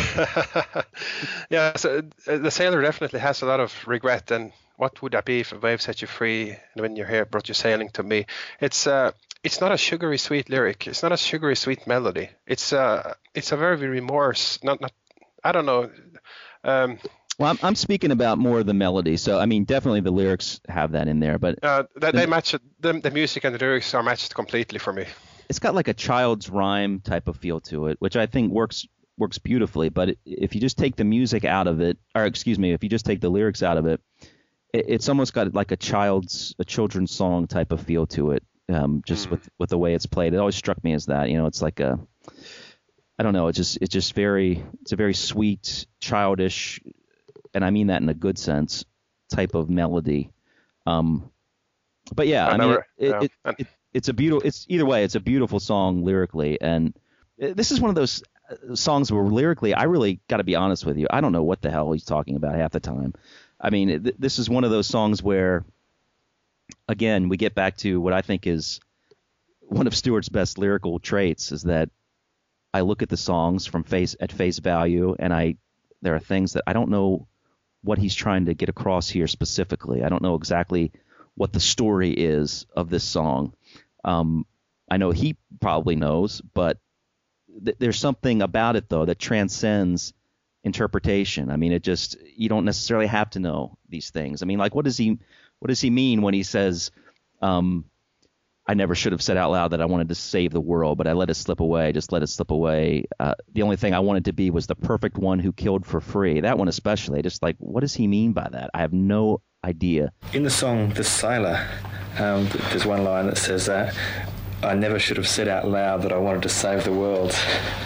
Yeah, so uh, The Sailor definitely has a lot of regret. And what would that be if a wave set you free, and when you're here brought you sailing to me? It's uh, it's not a sugary sweet lyric. It's not a sugary sweet melody. It's uh, it's a very remorse. Not not. I don't know. Um, Well, I'm, I'm speaking about more of the melody. So, I mean, definitely the lyrics have that in there, but uh, they, the, they match it. The, the music and the lyrics are matched completely for me. It's got like a child's rhyme type of feel to it, which I think works works beautifully. But it, if you just take the music out of it, or excuse me, if you just take the lyrics out of it, it it's almost got like a child's a children's song type of feel to it. Um, just mm. with with the way it's played, it always struck me as that. You know, it's like a, I don't know, it's just it's just very it's a very sweet, childish, and I mean that in a good sense, type of melody. Um, but yeah, I, I mean, it, yeah. it, it, it, it's a beautiful. It's either way, it's a beautiful song lyrically, and this is one of those songs where lyrically, I really got to be honest with you, I don't know what the hell he's talking about half the time. I mean, th- this is one of those songs where, again, we get back to what I think is one of Stewart's best lyrical traits, is that I look at the songs from face at face value, and I there are things that I don't know what he's trying to get across here specifically. I don't know exactly what the story is of this song. Um, I know he probably knows, but th- there's something about it, though, that transcends interpretation. I mean, it just, you don't necessarily have to know these things. I mean, like, what does he, what does he mean when he says, um, I never should have said out loud that I wanted to save the world, but I let it slip away, just let it slip away. Uh, the only thing I wanted to be was the perfect one who killed for free. That one especially, just like, what does he mean by that? I have no idea. In the song The Sailor, um, there's one line that says that I never should have said out loud that I wanted to save the world.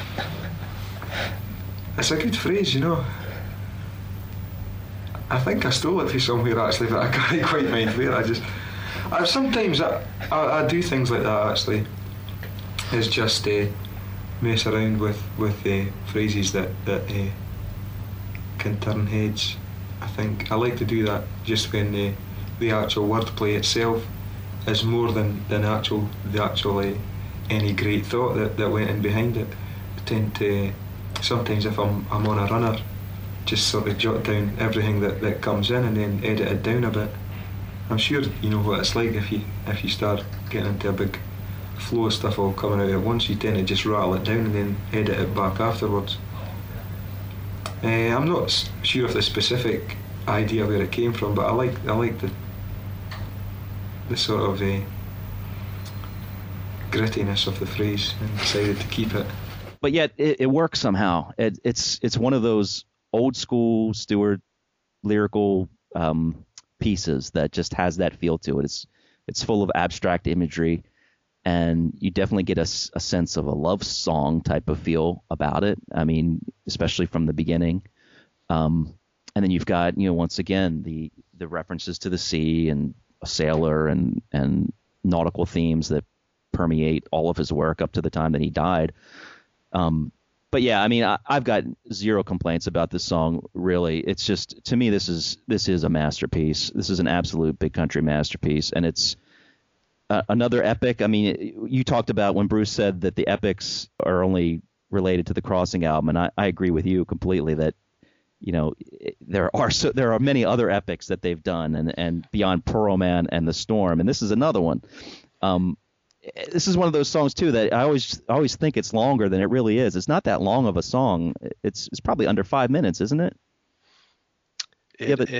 It's a good phrase, you know. I think I stole it from somewhere actually, but I can't quite mind where. I just, I, sometimes I, I, I do things like that actually. Is just uh, mess around with with uh, phrases that that uh, can turn heads. I think I like to do that just when uh, the actual wordplay itself is more than than actual the actual uh, any great thought that, that went in behind it. I tend to sometimes if I'm I'm on a runner, just sort of jot down everything that, that comes in and then edit it down a bit. I'm sure you know what it's like if you if you start getting into a big flow of stuff all coming out at once. You tend to just rattle it down and then edit it back afterwards. Uh, I'm not s- sure of the specific idea where it came from, but I like I like the the sort of uh, grittiness of the phrase and decided to keep it. But yet it, it works somehow. It, it's it's one of those old school Stewart lyrical um, pieces that just has that feel to it. It's it's full of abstract imagery, and you definitely get a, a sense of a love song type of feel about it. I mean, especially from the beginning. Um, and then you've got, you know, once again, the, the references to the sea and a sailor and, and nautical themes that permeate all of his work up to the time that he died. Um, but yeah, I mean, I, I've got zero complaints about this song, really. It's just, to me, this is this is a masterpiece. This is an absolute big country masterpiece, and it's uh, another epic. I mean, you talked about when Bruce said that the epics are only related to the Crossing album, and I, I agree with you completely that, you know, there are so there are many other epics that they've done, and, and beyond Pearl Man and The Storm, and this is another one. Um, this is one of those songs too that I always I always think it's longer than it really is. It's not that long of a song. It's it's probably under five minutes, isn't it? It yeah, but,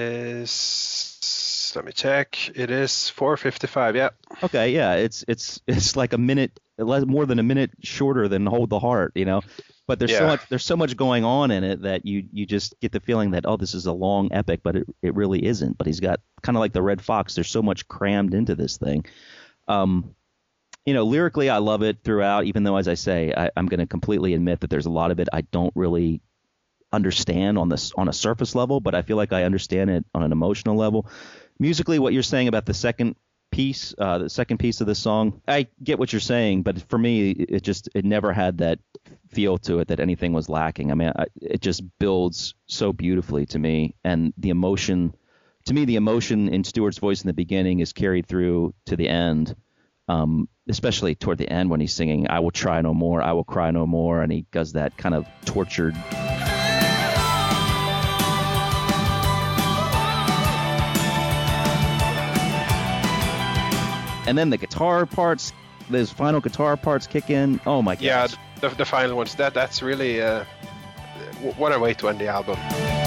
is. Let me check. It is four fifty-five. Yeah. Okay. Yeah. It's it's it's like a minute, more than a minute shorter than Hold the Heart. You know. But there's yeah. so much there's so much going on in it that you you just get the feeling that, oh, this is a long epic, but it, it really isn't. But he's got kind of like the Red Fox. There's so much crammed into this thing. Um, you know, lyrically, I love it throughout, even though, as I say, I, I'm going to completely admit that there's a lot of it I don't really understand on this on a surface level, but I feel like I understand it on an emotional level. Musically, what you're saying about the second piece, uh, the second piece of the song, I get what you're saying, but for me, it just it never had that feel to it that anything was lacking. I mean, I, it just builds so beautifully to me, and the emotion, to me, the emotion in Stewart's voice in the beginning is carried through to the end, um, especially toward the end when he's singing, "I will try no more, I will cry no more," and he does that kind of tortured. And then the guitar parts, those final guitar parts kick in. Oh my gosh. Yeah, the, the final ones. That that's really uh, what a way to end the album.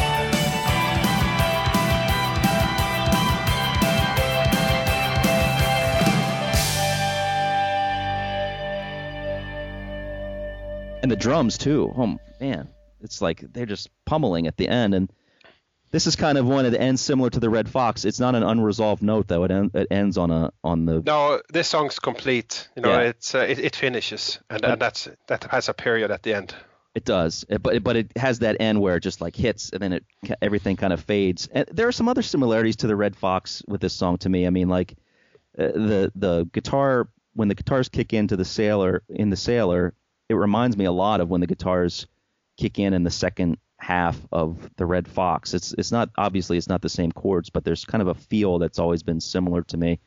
And the drums too. Oh man, it's like they're just pummeling at the end. And this is kind of one that ends similar to the Red Fox. It's not an unresolved note though. It, en- it ends on a on the. No, this song's complete. You know, Yeah. it's uh, it, it finishes, and, But- and that's that has a period at the end. It does, it, but but it has that end where it just like hits and then it everything kind of fades. And there are some other similarities to the Red Fox with this song to me. I mean, like uh, the the guitar when the guitars kick into the Sailor in the Sailor, it reminds me a lot of when the guitars kick in in the second half of the Red Fox. It's it's not obviously it's not the same chords, but there's kind of a feel that's always been similar to me.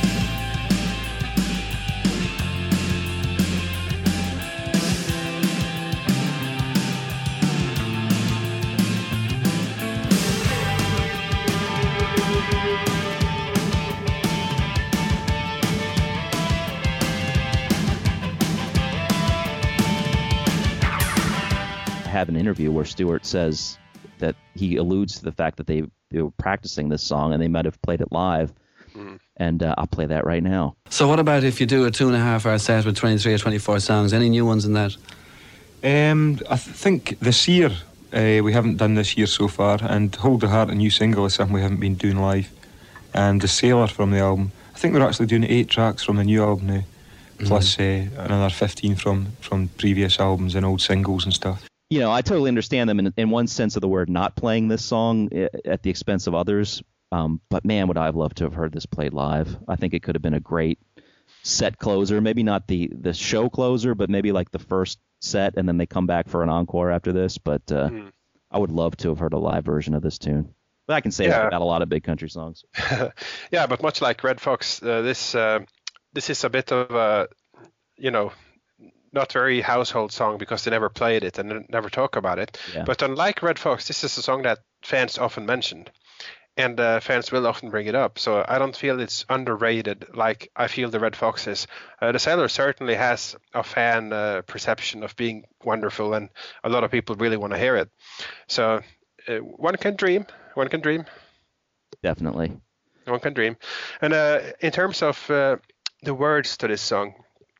Have an interview where Stewart says that he alludes to the fact that they, they were practicing this song and they might have played it live. Mm. And uh, I'll play that right now. So what about if you do a two and a half hour set with twenty-three or twenty-four songs? Any new ones in that? Um, I th- think this year uh, we haven't done this year so far, and Hold the Heart, a new single, is something we haven't been doing live. And The Sailor from the album, I think we're actually doing eight tracks from the new album now, mm-hmm. plus uh, another fifteen from, from previous albums and old singles and stuff. You know, I totally understand them in, in one sense of the word not playing this song at the expense of others. Um, but man, would I have loved to have heard this played live. I think it could have been a great set closer. Maybe not the, the show closer, but maybe like the first set, and then they come back for an encore after this. But uh, mm. I would love to have heard a live version of this tune. But I can say yeah. that about a lot of big country songs. Yeah, but much like Red Fox, uh, this uh, this is a bit of a, you know, not very household song because they never played it and never talk about it. Yeah. But unlike Red Fox, this is a song that fans often mention. And uh, fans will often bring it up. So I don't feel it's underrated like I feel the Red Fox is. Uh, the Sailor certainly has a fan uh, perception of being wonderful, and a lot of people really want to hear it. So uh, one can dream. One can dream. Definitely. One can dream. And uh, in terms of uh, the words to this song,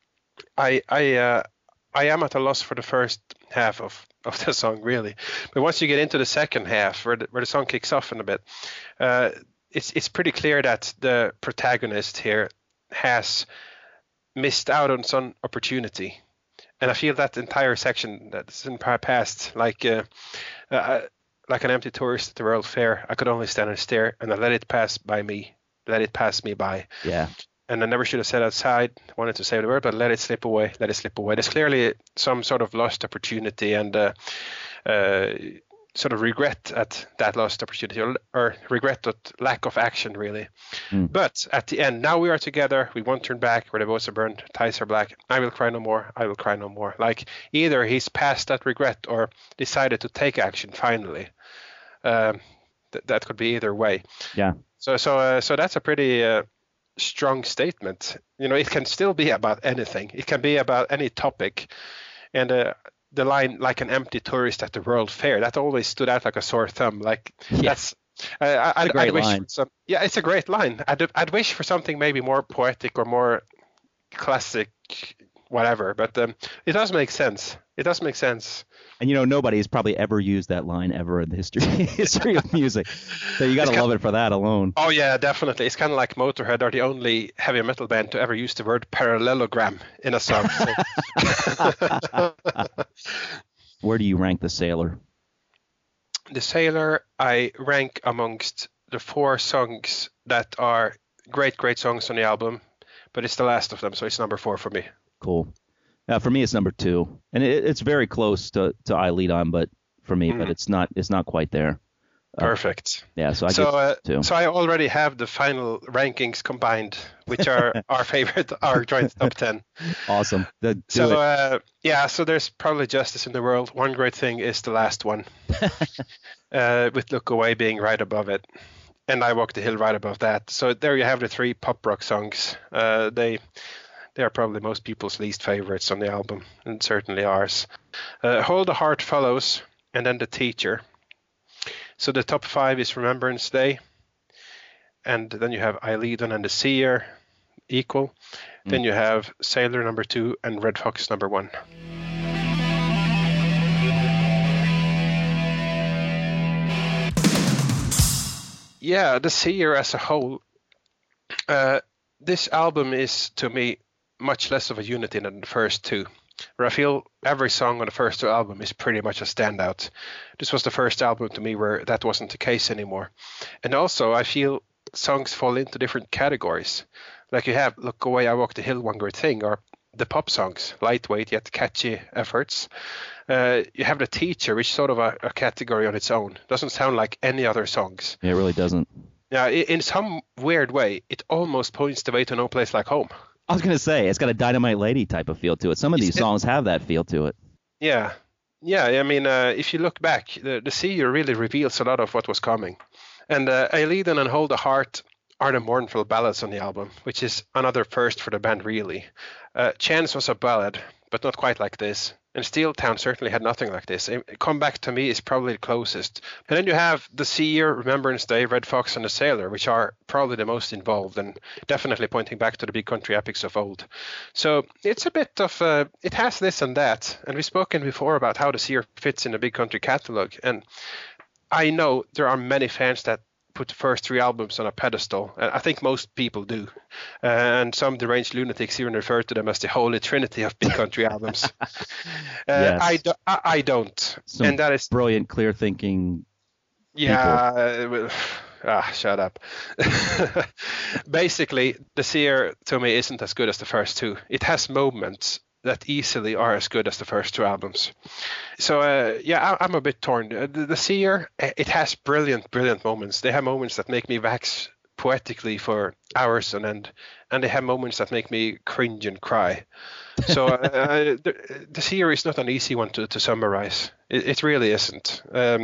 I I uh, I am at a loss for the first half of, of the song, really. But once you get into the second half, where the, where the song kicks off in a bit, uh, it's it's pretty clear that the protagonist here has missed out on some opportunity. And I feel that entire section that's in past, like uh, uh, like an empty tourist at the World Fair, I could only stand and stare, and I let it pass by me, let it pass me by. Yeah. And I never should have said outside, wanted to save the world, but let it slip away, let it slip away. There's clearly some sort of lost opportunity and uh, uh, sort of regret at that lost opportunity, or, or regret at lack of action, really. Mm. But at the end, now we are together, we won't turn back, where the boats are burned, ties are black, I will cry no more, I will cry no more. Like, either he's past that regret or decided to take action finally. Um, th- that could be either way. Yeah. So, so, uh, so that's a pretty... Uh, strong statement. You know, it can still be about anything. It can be about any topic. And uh, the line, like an empty tourist at the World Fair, that always stood out like a sore thumb. Like, yeah. that's uh, I, I'd, a great I'd wish line. For some, yeah, it's a great line. I'd, I'd wish for something maybe more poetic or more classic, whatever. But um, it does make sense. It does make sense. And, you know, nobody has probably ever used that line ever in the history history of music. So you got to love of, it for that alone. Oh, yeah, definitely. It's kind of like Motorhead are the only heavy metal band to ever use the word parallelogram in a song. So. Where do you rank The Sailor? The Sailor, I rank amongst the four songs that are great, great songs on the album, but it's the last of them, so it's number four for me. Cool. Uh, for me, it's number two, and it, it's very close to, to I Lead On, but for me, mm. but it's not it's not quite there. Uh, Perfect. Yeah, so I so uh, two. So I already have the final rankings combined, which are our favorite, our joint top ten. Awesome. The, so uh, yeah, so there's probably justice in the world. One great thing is the last one, uh, with Look Away being right above it, and I Walk the Hill right above that. So there you have the three pop rock songs. Uh, they. They are probably most people's least favorites on the album, and certainly ours. Uh, Hold the Heart follows, and then The Teacher. So the top five is Remembrance Day, and then you have I Lead On and The Seer, equal. Mm. Then you have Sailor number two and Red Fox number one. Yeah, The Seer as a whole. Uh, this album is, to me, much less of a unity than the first two, where I feel every song on the first two albums is pretty much a standout. This was the first album to me where that wasn't the case anymore. And also, I feel songs fall into different categories. Like you have Look Away, I Walk the Hill, One Great Thing, or the pop songs, lightweight yet catchy efforts. Uh, you have The Teacher, which is sort of a, a category on its own. Doesn't sound like any other songs. Yeah, it really doesn't. Yeah, in some weird way, it almost points the way to No Place Like Home. I was going to say, it's got a Dynamite Lady type of feel to it. Some of these songs have that feel to it. Yeah. Yeah, I mean, uh, if you look back, the, the Seer really reveals a lot of what was coming. And uh, I Lead On and Hold the Heart are the mournful ballads on the album, which is another first for the band, really. Uh, Chance was a ballad, but not quite like this. And Steel Town certainly had nothing like this. Come Back to Me is probably the closest. And then you have The Seer, Remembrance Day, Red Fox, and The Sailor, which are probably the most involved and definitely pointing back to the big country epics of old. So it's a bit of, uh, it has this and that. And we've spoken before about how The Seer fits in the big country catalog. And I know there are many fans that put the first three albums on a pedestal. I think most people do. Uh, and some deranged lunatics even refer to them as the holy trinity of big country albums. Uh, yes. I, do, I, I don't. Some and that is brilliant, clear thinking Yeah. Uh, Ah, shut up. Basically, The Seer to me isn't as good as the first two. It has moments that easily are as good as the first two albums. So uh, yeah, I, I'm a bit torn. Uh, the, the Seer, it has brilliant, brilliant moments. They have moments that make me wax poetically for hours on end, and they have moments that make me cringe and cry. So uh, the, the Seer is not an easy one to, to summarize. It, it really isn't. Um,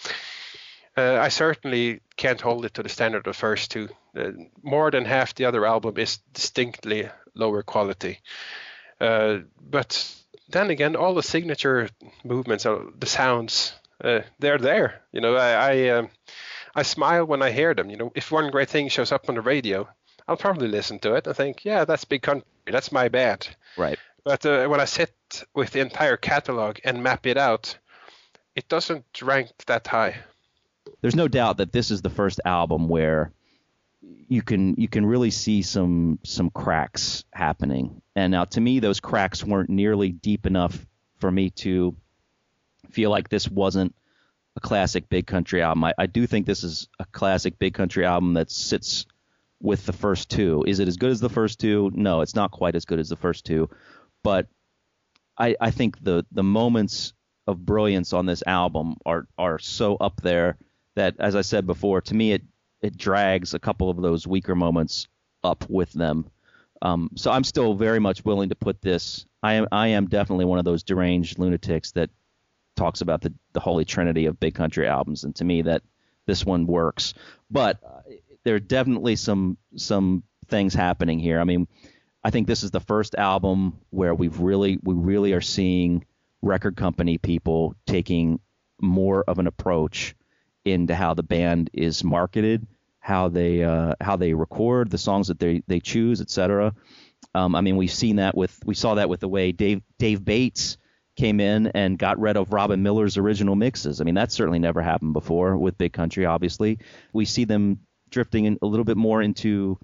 uh, I certainly can't hold it to the standard of the first two. Uh, more than half the other album is distinctly lower quality. Uh, but then again, all the signature movements, uh, the sounds, uh, they're there. You know, I I, um, I smile when I hear them. You know, if One Great Thing shows up on the radio, I'll probably listen to it and think, yeah, that's Big Country. That's my band. Right. But uh, when I sit with the entire catalog and map it out, it doesn't rank that high. There's no doubt that this is the first album where you can you can really see some some cracks happening. And now to me, those cracks weren't nearly deep enough for me to feel like this wasn't a classic Big Country album. I, I do think this is a classic Big Country album that sits with the first two. Is it as good as the first two? No, it's not quite as good as the first two. But I, I think the the moments of brilliance on this album are are so up there that, as I said before, to me it it drags a couple of those weaker moments up with them. Um, so I'm still very much willing to put this. I am I am definitely one of those deranged lunatics that talks about the, the holy trinity of Big Country albums, and to me that this one works. But uh, there are definitely some some things happening here. I mean, I think this is the first album where we've really we really are seeing record company people taking more of an approach into how the band is marketed, how they uh, how they record the songs that they they choose, et cetera. Um, I mean, we've seen that with we saw that with the way Dave Dave Bates came in and got rid of Robin Miller's original mixes. I mean, that certainly never happened before with Big Country. Obviously, we see them drifting in a little bit more into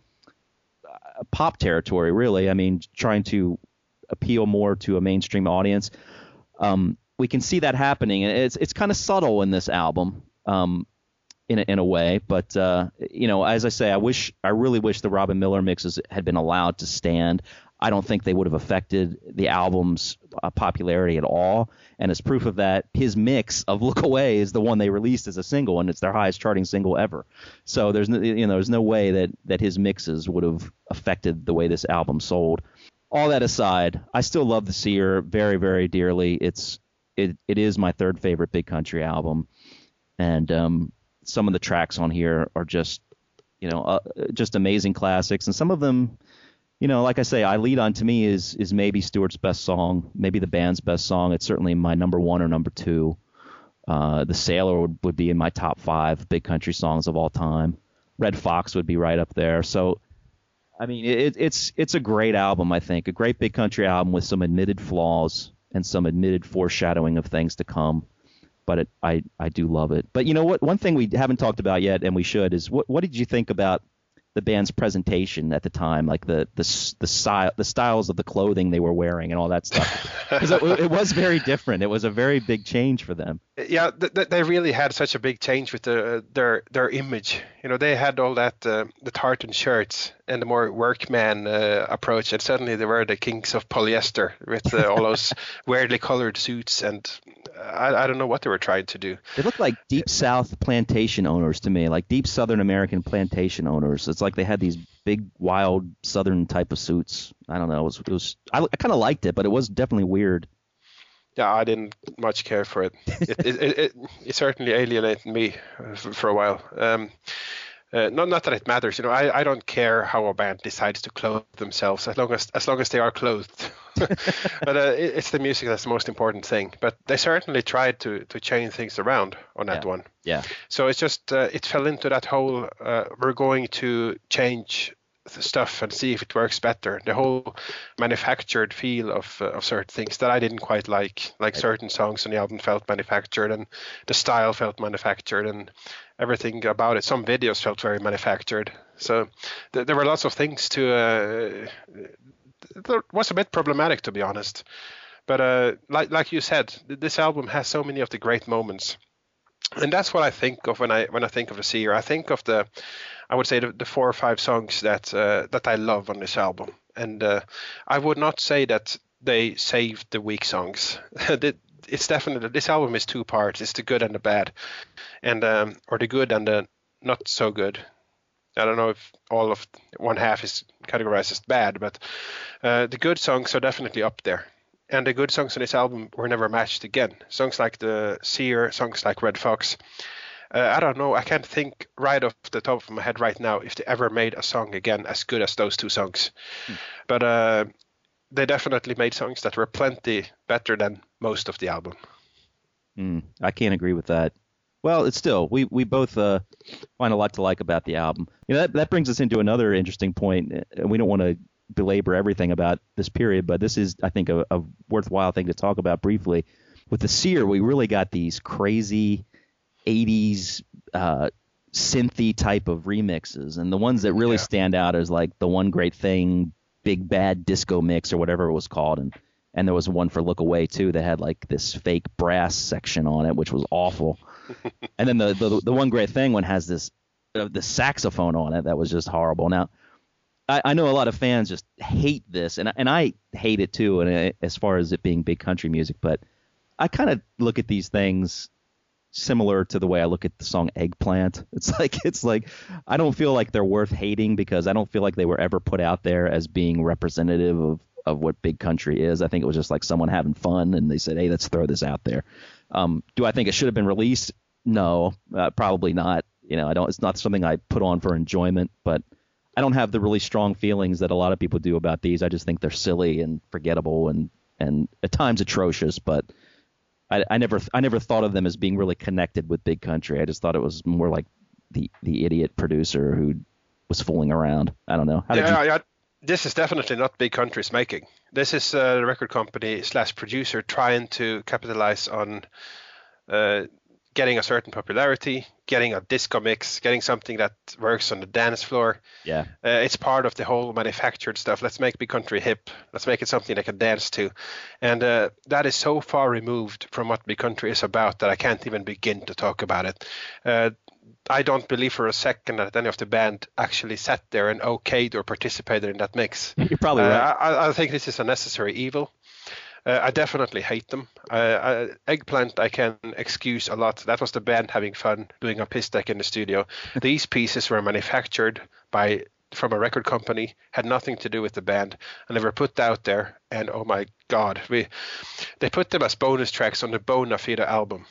uh, pop territory. Really, I mean, trying to appeal more to a mainstream audience. Um, we can see that happening, and it's it's kind of subtle in this album. Um, in a, in a way, but uh, you know, as I say, I wish, I really wish the Robin Miller mixes had been allowed to stand. I don't think they would have affected the album's uh, popularity at all. And as proof of that, his mix of "Look Away" is the one they released as a single, and it's their highest charting single ever. So there's no, you know, there's no way that that his mixes would have affected the way this album sold. All that aside, I still love The Seer very, very dearly. It's it it is my third favorite Big Country album. And um, some of the tracks on here are just, you know, uh, just amazing classics. And some of them, you know, like I say, I Lead On to me is is maybe Stewart's best song, maybe the band's best song. It's certainly my number one or number two. Uh, the Sailor would, would be in my top five Big Country songs of all time. Red Fox would be right up there. So, I mean, it, it's it's a great album, I think. A great Big Country album with some admitted flaws and some admitted foreshadowing of things to come. But it, I, I do love it. But you know what? One thing we haven't talked about yet, and we should, is what what did you think about the band's presentation at the time, like the the the style, the styles of the clothing they were wearing, and all that stuff? Because it, it was very different. It was a very big change for them. Yeah, th- th- they really had such a big change with the, uh, their their image. You know, they had all that uh, the tartan shirts and the more workman uh, approach, and suddenly they were the kings of polyester with uh, all those weirdly colored suits, and I, I don't know what they were trying to do. They looked like deep South plantation owners to me, like deep Southern American plantation owners. It's like they had these big, wild Southern type of suits. I don't know. It was, it was I, I kind of liked it, but it was definitely weird. Yeah, I didn't much care for it. It it, it, it, it certainly alienated me for, for a while. Um, Uh, not, not that it matters, you know. I, I don't care how a band decides to clothe themselves, as long as as long as they are clothed. But uh, it, it's the music that's the most important thing. But they certainly tried to to change things around on that yeah. one. Yeah. So it's just uh, it fell into that whole uh, we're going to change the stuff and see if it works better. The whole manufactured feel of uh, of certain things that I didn't quite like. Like right. Certain songs on the album felt manufactured, and the style felt manufactured, and everything about it. Some videos felt very manufactured. So th- there were lots of things to. Uh, it was a bit problematic, to be honest. But uh, like like you said, this album has so many of the great moments. And that's what I think of when I when I think of the Seer. I think of the, I would say the, the four or five songs that uh, that I love on this album, and uh, I would not say that they saved the weak songs. It's definitely, this album is two parts. It's the good and the bad, and um, or the good and the not so good. I don't know if all of one half is categorized as bad, but uh, the good songs are definitely up there. And the good songs on this album were never matched again. Songs like the Seer, songs like Red Fox. Uh, I don't know. I can't think right off the top of my head right now if they ever made a song again as good as those two songs. Hmm. But uh, they definitely made songs that were plenty better than most of the album. Mm, I can't agree with that. Well, it's still, we we both uh, find a lot to like about the album. You know, that, that brings us into another interesting point. We don't want to belabor everything about this period, but this is, I think, a, a worthwhile thing to talk about briefly. With the Seer, we really got these crazy eighties uh, synthy type of remixes, and the ones that really yeah. stand out is like the One Great Thing, Big Bad Disco Mix, or whatever it was called, and and there was one for Look Away too that had like this fake brass section on it, which was awful. And then the, the the One Great Thing one has this uh, the saxophone on it that was just horrible. Now, I, I know a lot of fans just hate this, and and I hate it too. And I, as far as it being big country music, but I kind of look at these things similar to the way I look at the song Eggplant. It's like it's like I don't feel like they're worth hating because I don't feel like they were ever put out there as being representative of, of what big country is. I think it was just like someone having fun and they said, hey, let's throw this out there. Um, do I think it should have been released? No, uh, probably not. You know, I don't. It's not something I put on for enjoyment, but I don't have the really strong feelings that a lot of people do about these. I just think they're silly and forgettable and, and at times atrocious, but I, I never I never thought of them as being really connected with big country. I just thought it was more like the, the idiot producer who was fooling around. I don't know. How did yeah, you... yeah, this is definitely not big country's making. This is uh, the record company slash producer trying to capitalize on uh, getting a certain popularity, getting a disco mix, getting something that works on the dance floor. Yeah, uh, it's part of the whole manufactured stuff. Let's make big country hip. Let's make it something they can dance to, and uh, that is so far removed from what big country is about that I can't even begin to talk about it. Uh, I don't believe for a second that any of the band actually sat there and okayed or participated in that mix. You're probably right. Uh, I, I think this is a necessary evil. Uh, I definitely hate them. Uh, uh, Eggplant I can excuse a lot. That was the band having fun doing a piss deck in the studio. These pieces were manufactured by from a record company, had nothing to do with the band, and they were put out there. And oh my God, we they put them as bonus tracks on the Bona Fide album.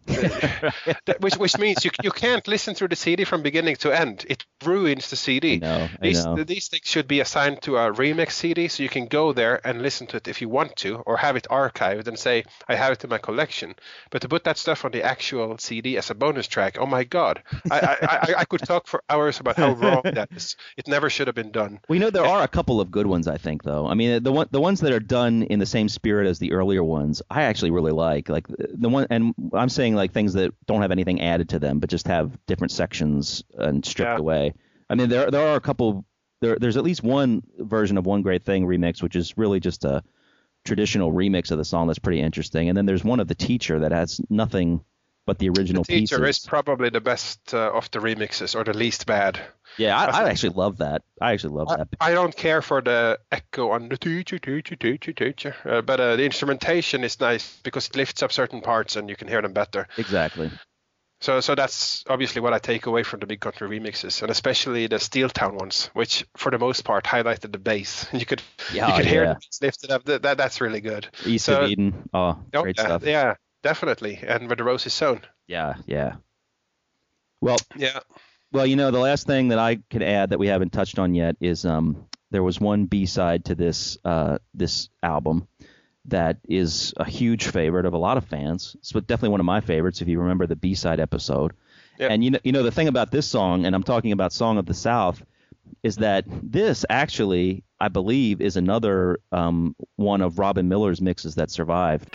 which which means you you can't listen through the C D from beginning to end. It ruins the C D. I know, I these know. these things should be assigned to a remix C D, so you can go there and listen to it if you want to, or have it archived and say I have it in my collection. But to put that stuff on the actual C D as a bonus track, oh my God, I I, I, I could talk for hours about how wrong that is. It never should have been done. We know there are a couple of good ones, I think, though. I mean, the one the ones that are done in the same spirit as the earlier ones, I actually really like. Like the one, and I'm saying like things that don't have anything added to them, but just have different sections and stripped yeah. away. I mean, there there are a couple. There, there's at least one version of One Great Thing remix, which is really just a traditional remix of the song that's pretty interesting. And then there's one of The Teacher that has nothing but the original The Teacher pieces. is probably the best uh, of the remixes, or the least bad. Yeah, I, I I actually love that. I actually love I, that. I don't care for the echo on the teacher, teacher, teacher, teacher. Uh, but uh, the instrumentation is nice because it lifts up certain parts and you can hear them better. Exactly. So so that's obviously what I take away from the big country remixes, and especially the Steeltown ones, which for the most part highlighted the bass. You could Yeah, you could hear yeah. the bass lifted up. That, that that's really good. East So- of Eden. Oh, Oh, great yeah, stuff. yeah, definitely. And Where the Rose is Sown. Yeah, yeah. Well, Yeah. Well, you know, the last thing that I could add that we haven't touched on yet is um, there was one B-side to this uh, this album that is a huge favorite of a lot of fans. It's definitely one of my favorites, if you remember the B-side episode. Yep. And you know, you know, the thing about this song, and I'm talking about Song of the South, is that this actually, I believe, is another um, one of Robin Miller's mixes that survived.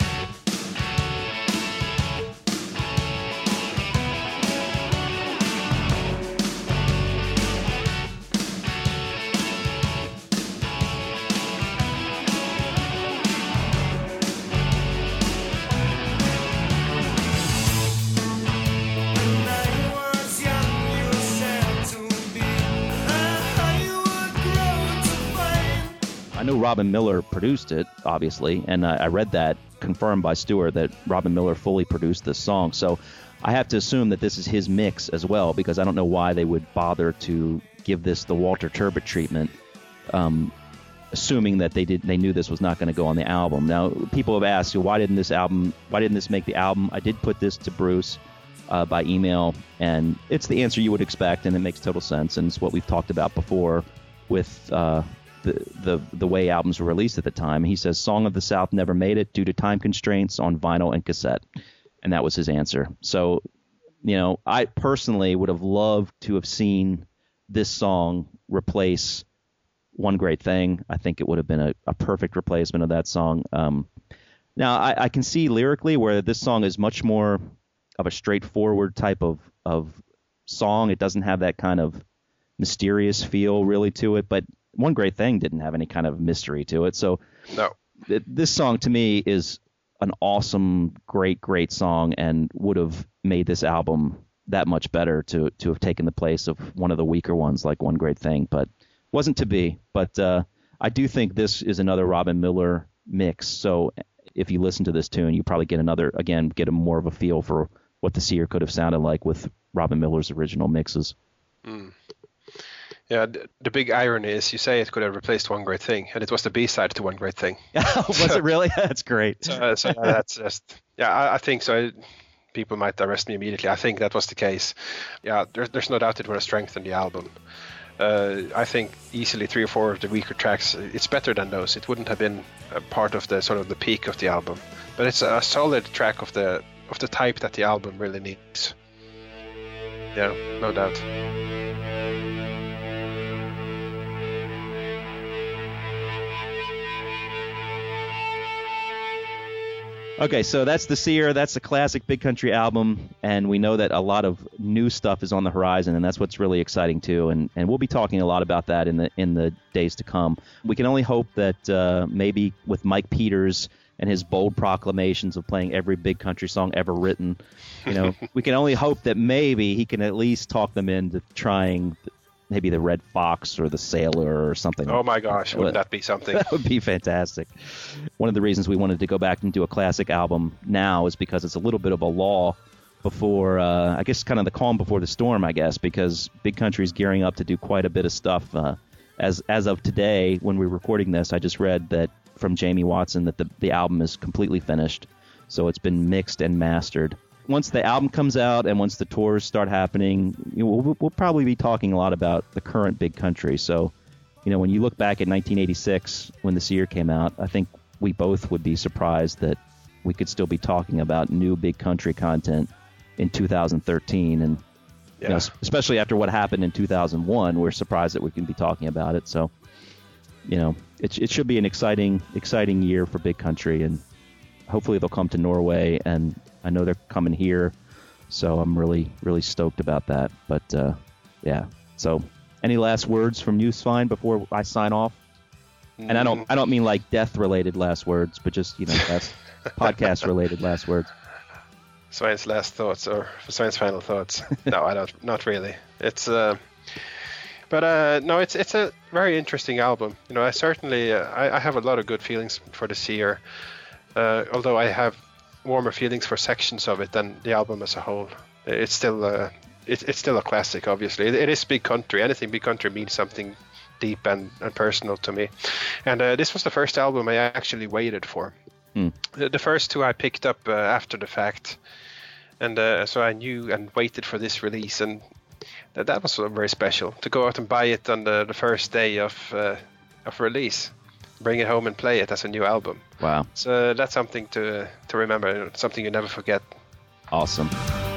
know Robin Miller produced it, obviously, and I, I read that confirmed by Stewart that Robin Miller fully produced this song. So I have to assume that this is his mix as well, because I don't know why they would bother to give this the Walter Turbot treatment, um, assuming that they did they knew this was not going to go on the album. Now, people have asked, why didn't this album? Why didn't this make the album? I did put this to Bruce uh, by email, and it's the answer you would expect, and it makes total sense, and it's what we've talked about before with. Uh, The, the the way albums were released at the time. He says Song of the South never made it due to time constraints on vinyl and cassette, and that was his answer. So, you know, I personally would have loved to have seen this song replace One Great Thing. I think it would have been a, a perfect replacement of that song. Um, now, I, I can see lyrically where this song is much more of a straightforward type of, of song. It doesn't have that kind of mysterious feel really to it, but One Great Thing didn't have any kind of mystery to it. So no. th- this song to me is an awesome, great, great song, and would have made this album that much better to to have taken the place of one of the weaker ones like One Great Thing, but wasn't to be. But uh, I do think this is another Robin Miller mix. So if you listen to this tune, you probably get another, again, get a more of a feel for what the Seer could have sounded like with Robin Miller's original mixes. Mm. Yeah, the, the big irony is you say it could have replaced One Great Thing, and it was the B-side to One Great Thing. Was so, it really? That's great. So, so that's just, yeah, I, I think so. People might arrest me immediately. I think that was the case. Yeah, there, there's no doubt it would have strengthened the album. Uh, I think easily three or four of the weaker tracks, it's better than those. It wouldn't have been a part of the sort of the peak of the album, but it's a solid track of the of the type that the album really needs. Yeah, no doubt. Okay, so that's the Seer. That's the classic Big Country album, and we know that a lot of new stuff is on the horizon, and that's what's really exciting too. And, and we'll be talking a lot about that in the in the days to come. We can only hope that uh, maybe with Mike Peters and his bold proclamations of playing every Big Country song ever written, you know, we can only hope that maybe he can at least talk them into trying maybe the Red Fox or the Sailor or something. Oh my gosh, wouldn't that be something? That would be fantastic. One of the reasons we wanted to go back and do a classic album now is because it's a little bit of a lull before, uh, I guess, kind of the calm before the storm, I guess, because Big Country's gearing up to do quite a bit of stuff. Uh, as as of today, when we're recording this, I just read that from Jamie Watson that the, the album is completely finished. So it's been mixed and mastered. Once the album comes out and once the tours start happening, you know, we'll, we'll probably be talking a lot about the current Big Country. So, you know, when you look back at nineteen eighty-six, when the Seer came out, I think we both would be surprised that we could still be talking about new Big Country content in two thousand thirteen. And, yeah. you know, especially after what happened in two thousand one, we're surprised that we can be talking about it. So, you know, it, it should be an exciting, exciting year for Big Country. And hopefully they'll come to Norway, and I know they're coming here, so I'm really, really stoked about that. But, uh, yeah. So, any last words from you, Svein, before I sign off? Mm. And I don't I don't mean like death-related last words, but just, you know, last podcast-related last words. Svein's last thoughts, or Svein's final thoughts? No, I don't. Not really. It's... Uh, But uh, no, it's it's a very interesting album. You know, I certainly uh, I, I have a lot of good feelings for the Seer, uh, although I have warmer feelings for sections of it than the album as a whole. It's still uh, it, it's still a classic, obviously. It, it is Big Country. Anything Big Country means something deep and, and personal to me. And uh, this was the first album I actually waited for. Mm. The, the first two I picked up uh, after the fact, and uh, so I knew and waited for this release, and that, that was very special to go out and buy it on the, the first day of uh, of release. Bring it home and play it as a new album. Wow. So that's something to to remember, something you never forget. Awesome.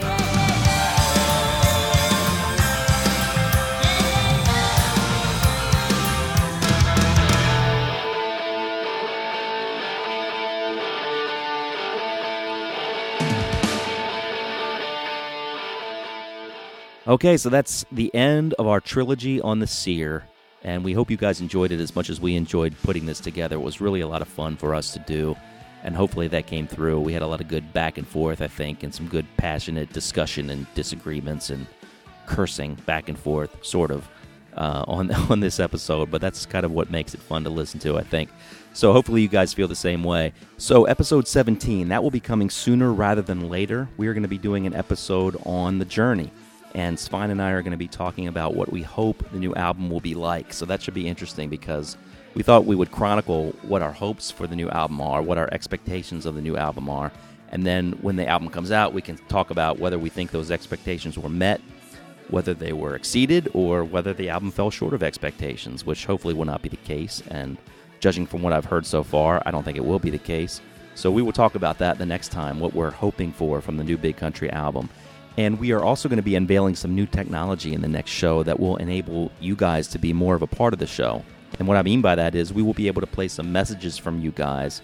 Okay, so that's the end of our trilogy on the Seer. And we hope you guys enjoyed it as much as we enjoyed putting this together. It was really a lot of fun for us to do, and hopefully that came through. We had a lot of good back and forth, I think, and some good passionate discussion and disagreements and cursing back and forth, sort of. uh, on on this episode, but that's kind of what makes it fun to listen to, I think. So hopefully you guys feel the same way. So episode seventeen, that will be coming sooner rather than later. We are going to be doing an episode on the journey, and Svein and I are going to be talking about what we hope the new album will be like. So that should be interesting because we thought we would chronicle what our hopes for the new album are, what our expectations of the new album are, and then when the album comes out, we can talk about whether we think those expectations were met, whether they were exceeded, or whether the album fell short of expectations, which hopefully will not be the case. And judging from what I've heard so far, I don't think it will be the case. So we will talk about that the next time, what we're hoping for from the new Big Country album. And we are also going to be unveiling some new technology in the next show that will enable you guys to be more of a part of the show. And what I mean by that is we will be able to play some messages from you guys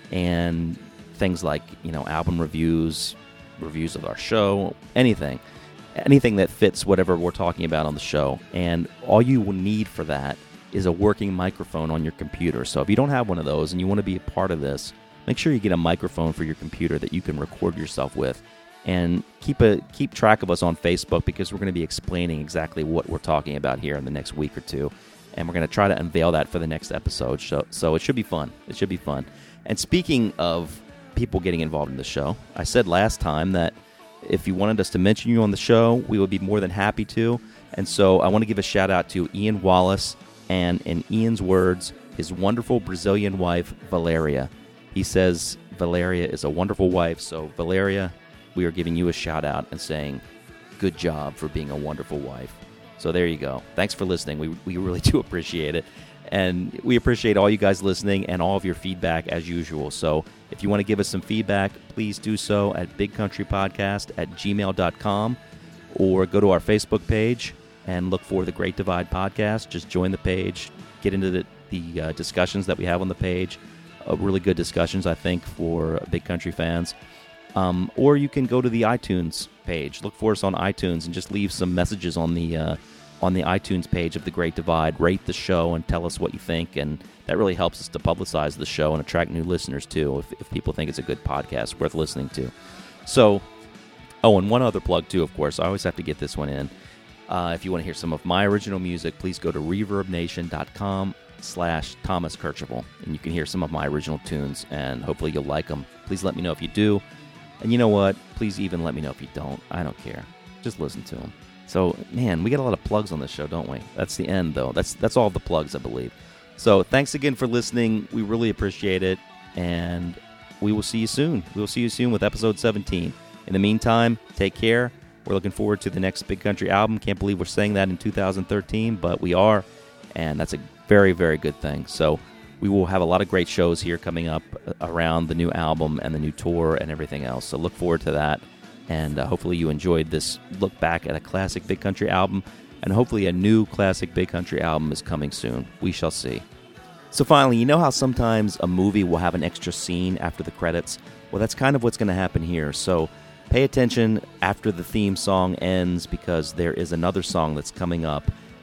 and things like, you know, album reviews, reviews of our show, anything. Anything that fits whatever we're talking about on the show. And all you will need for that is a working microphone on your computer. So if you don't have one of those and you want to be a part of this, make sure you get a microphone for your computer that you can record yourself with. And keep a keep track of us on Facebook because we're going to be explaining exactly what we're talking about here in the next week or two. And we're going to try to unveil that for the next episode. So, so it should be fun. It should be fun. And speaking of people getting involved in the show, I said last time that if you wanted us to mention you on the show, we would be more than happy to. And so I want to give a shout out to Ian Wallace and, in Ian's words, his wonderful Brazilian wife, Valeria. He says Valeria is a wonderful wife. So, Valeria, we are giving you a shout out and saying good job for being a wonderful wife. So there you go. Thanks for listening. We, we really do appreciate it. And we appreciate all you guys listening and all of your feedback as usual. So if you want to give us some feedback, please do so at bigcountrypodcast at gmail dot com or go to our Facebook page and look for The Great Divide Podcast. Just join the page, get into the, the uh, discussions that we have on the page. Uh, really good discussions, I think, for Big Country fans. Um, or you can go to the iTunes page. Look for us on iTunes and just leave some messages on the uh, on the iTunes page of The Great Divide. Rate the show and tell us what you think, and that really helps us to publicize the show and attract new listeners, too, if, if people think it's a good podcast worth listening to. So, oh, and one other plug, too, of course. I always have to get this one in. Uh, if you want to hear some of my original music, please go to reverbnation.com slash Thomas Kercheval, and you can hear some of my original tunes, and hopefully you'll like them. Please let me know if you do. And you know what? Please even let me know if you don't. I don't care. Just listen to them. So, man, we get a lot of plugs on this show, don't we? That's the end, though. That's that's all the plugs, I believe. So, thanks again for listening. We really appreciate it. And we will see you soon. We will see you soon with episode seventeen. In the meantime, take care. We're looking forward to the next Big Country album. Can't believe we're saying that in two thousand thirteen, but we are. And that's a very, very good thing. So, we will have a lot of great shows here coming up around the new album and the new tour and everything else. So look forward to that. And uh, hopefully you enjoyed this look back at a classic Big Country album. And hopefully a new classic Big Country album is coming soon. We shall see. So finally, you know how sometimes a movie will have an extra scene after the credits? Well, that's kind of what's going to happen here. So pay attention after the theme song ends because there is another song that's coming up.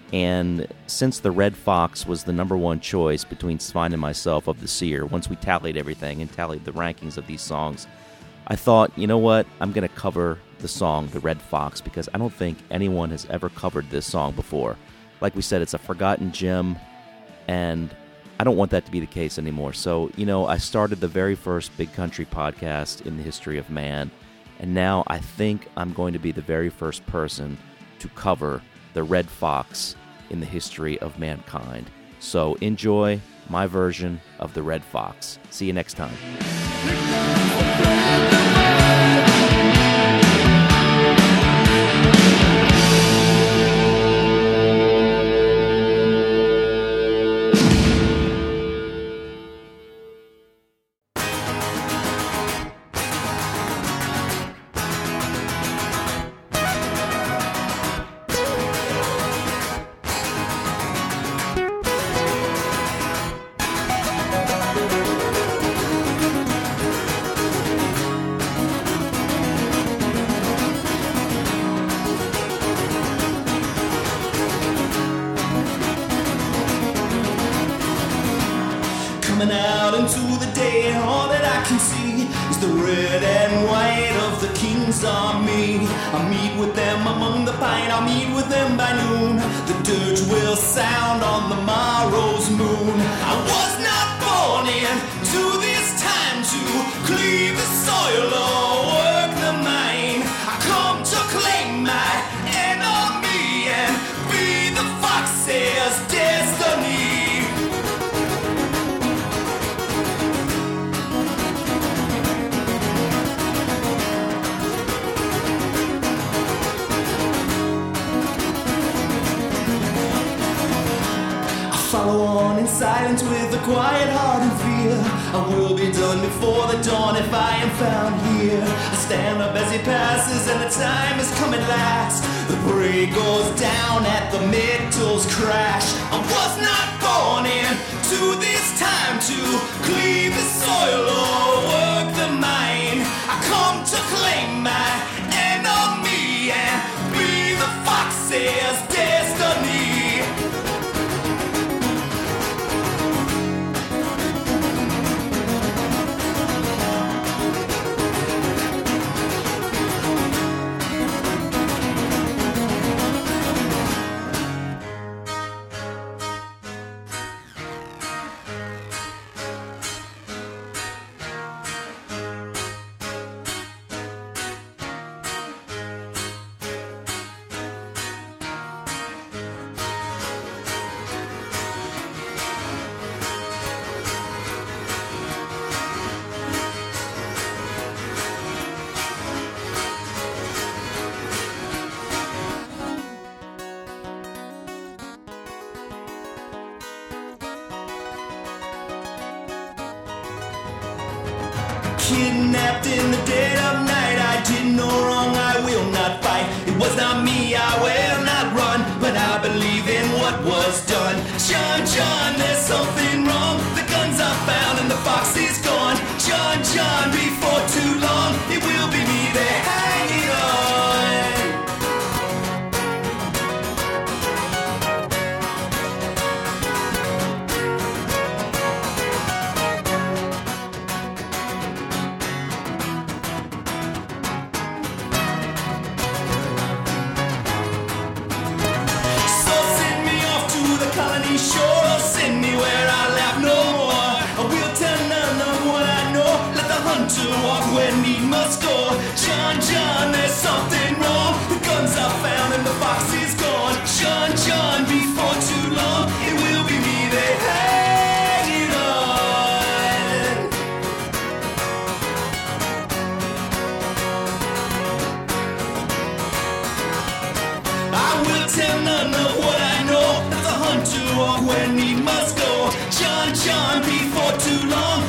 And since The Red Fox was the number one choice between Svein and myself of this year, once we tallied everything and tallied the rankings of these songs, I thought, you know what, I'm going to cover the song The Red Fox because I don't think anyone has ever covered this song before. Like we said, it's a forgotten gem, and I don't want that to be the case anymore. So, you know, I started the very first Big Country podcast in the history of man, and now I think I'm going to be the very first person to cover The Red Fox in the history of mankind. So enjoy my version of The Red Fox. See you next time. Coming out into the day, and all that I can see is the red and white of the King's army. I'll meet with them among the pine, I'll meet with them by noon. The dirge will will sound on the morrow's moon. I was not born into this time to cleave the soil or work the mine. I come to claim my enemy and be the fox's destiny. Follow on in silence with a quiet heart and fear. I will be done before the dawn if I am found here. I stand up as he passes and the time has come at last. The parade goes down at the middle's crash. I was not born into this time to cleave the soil or work the mine. I come to claim my enemy and be the fox's destiny. Kidnapped in the dead of night, I did no wrong, I will not fight. It was not me, I will not run, but I believe in what was done. John, John, there's something wrong. The guns are found and the fox is gone. John, John, before too long, it will be me they're hanging on. Sure, send me where I laugh no more. I will tell none of what I know. Let the hunter walk where need must go. John, John, there's something wrong. The guns are found and the fox is gone. John, John, before too long, it will be me they hanging on. I will tell none of what I know. To walk where need must go. John, John, before too long,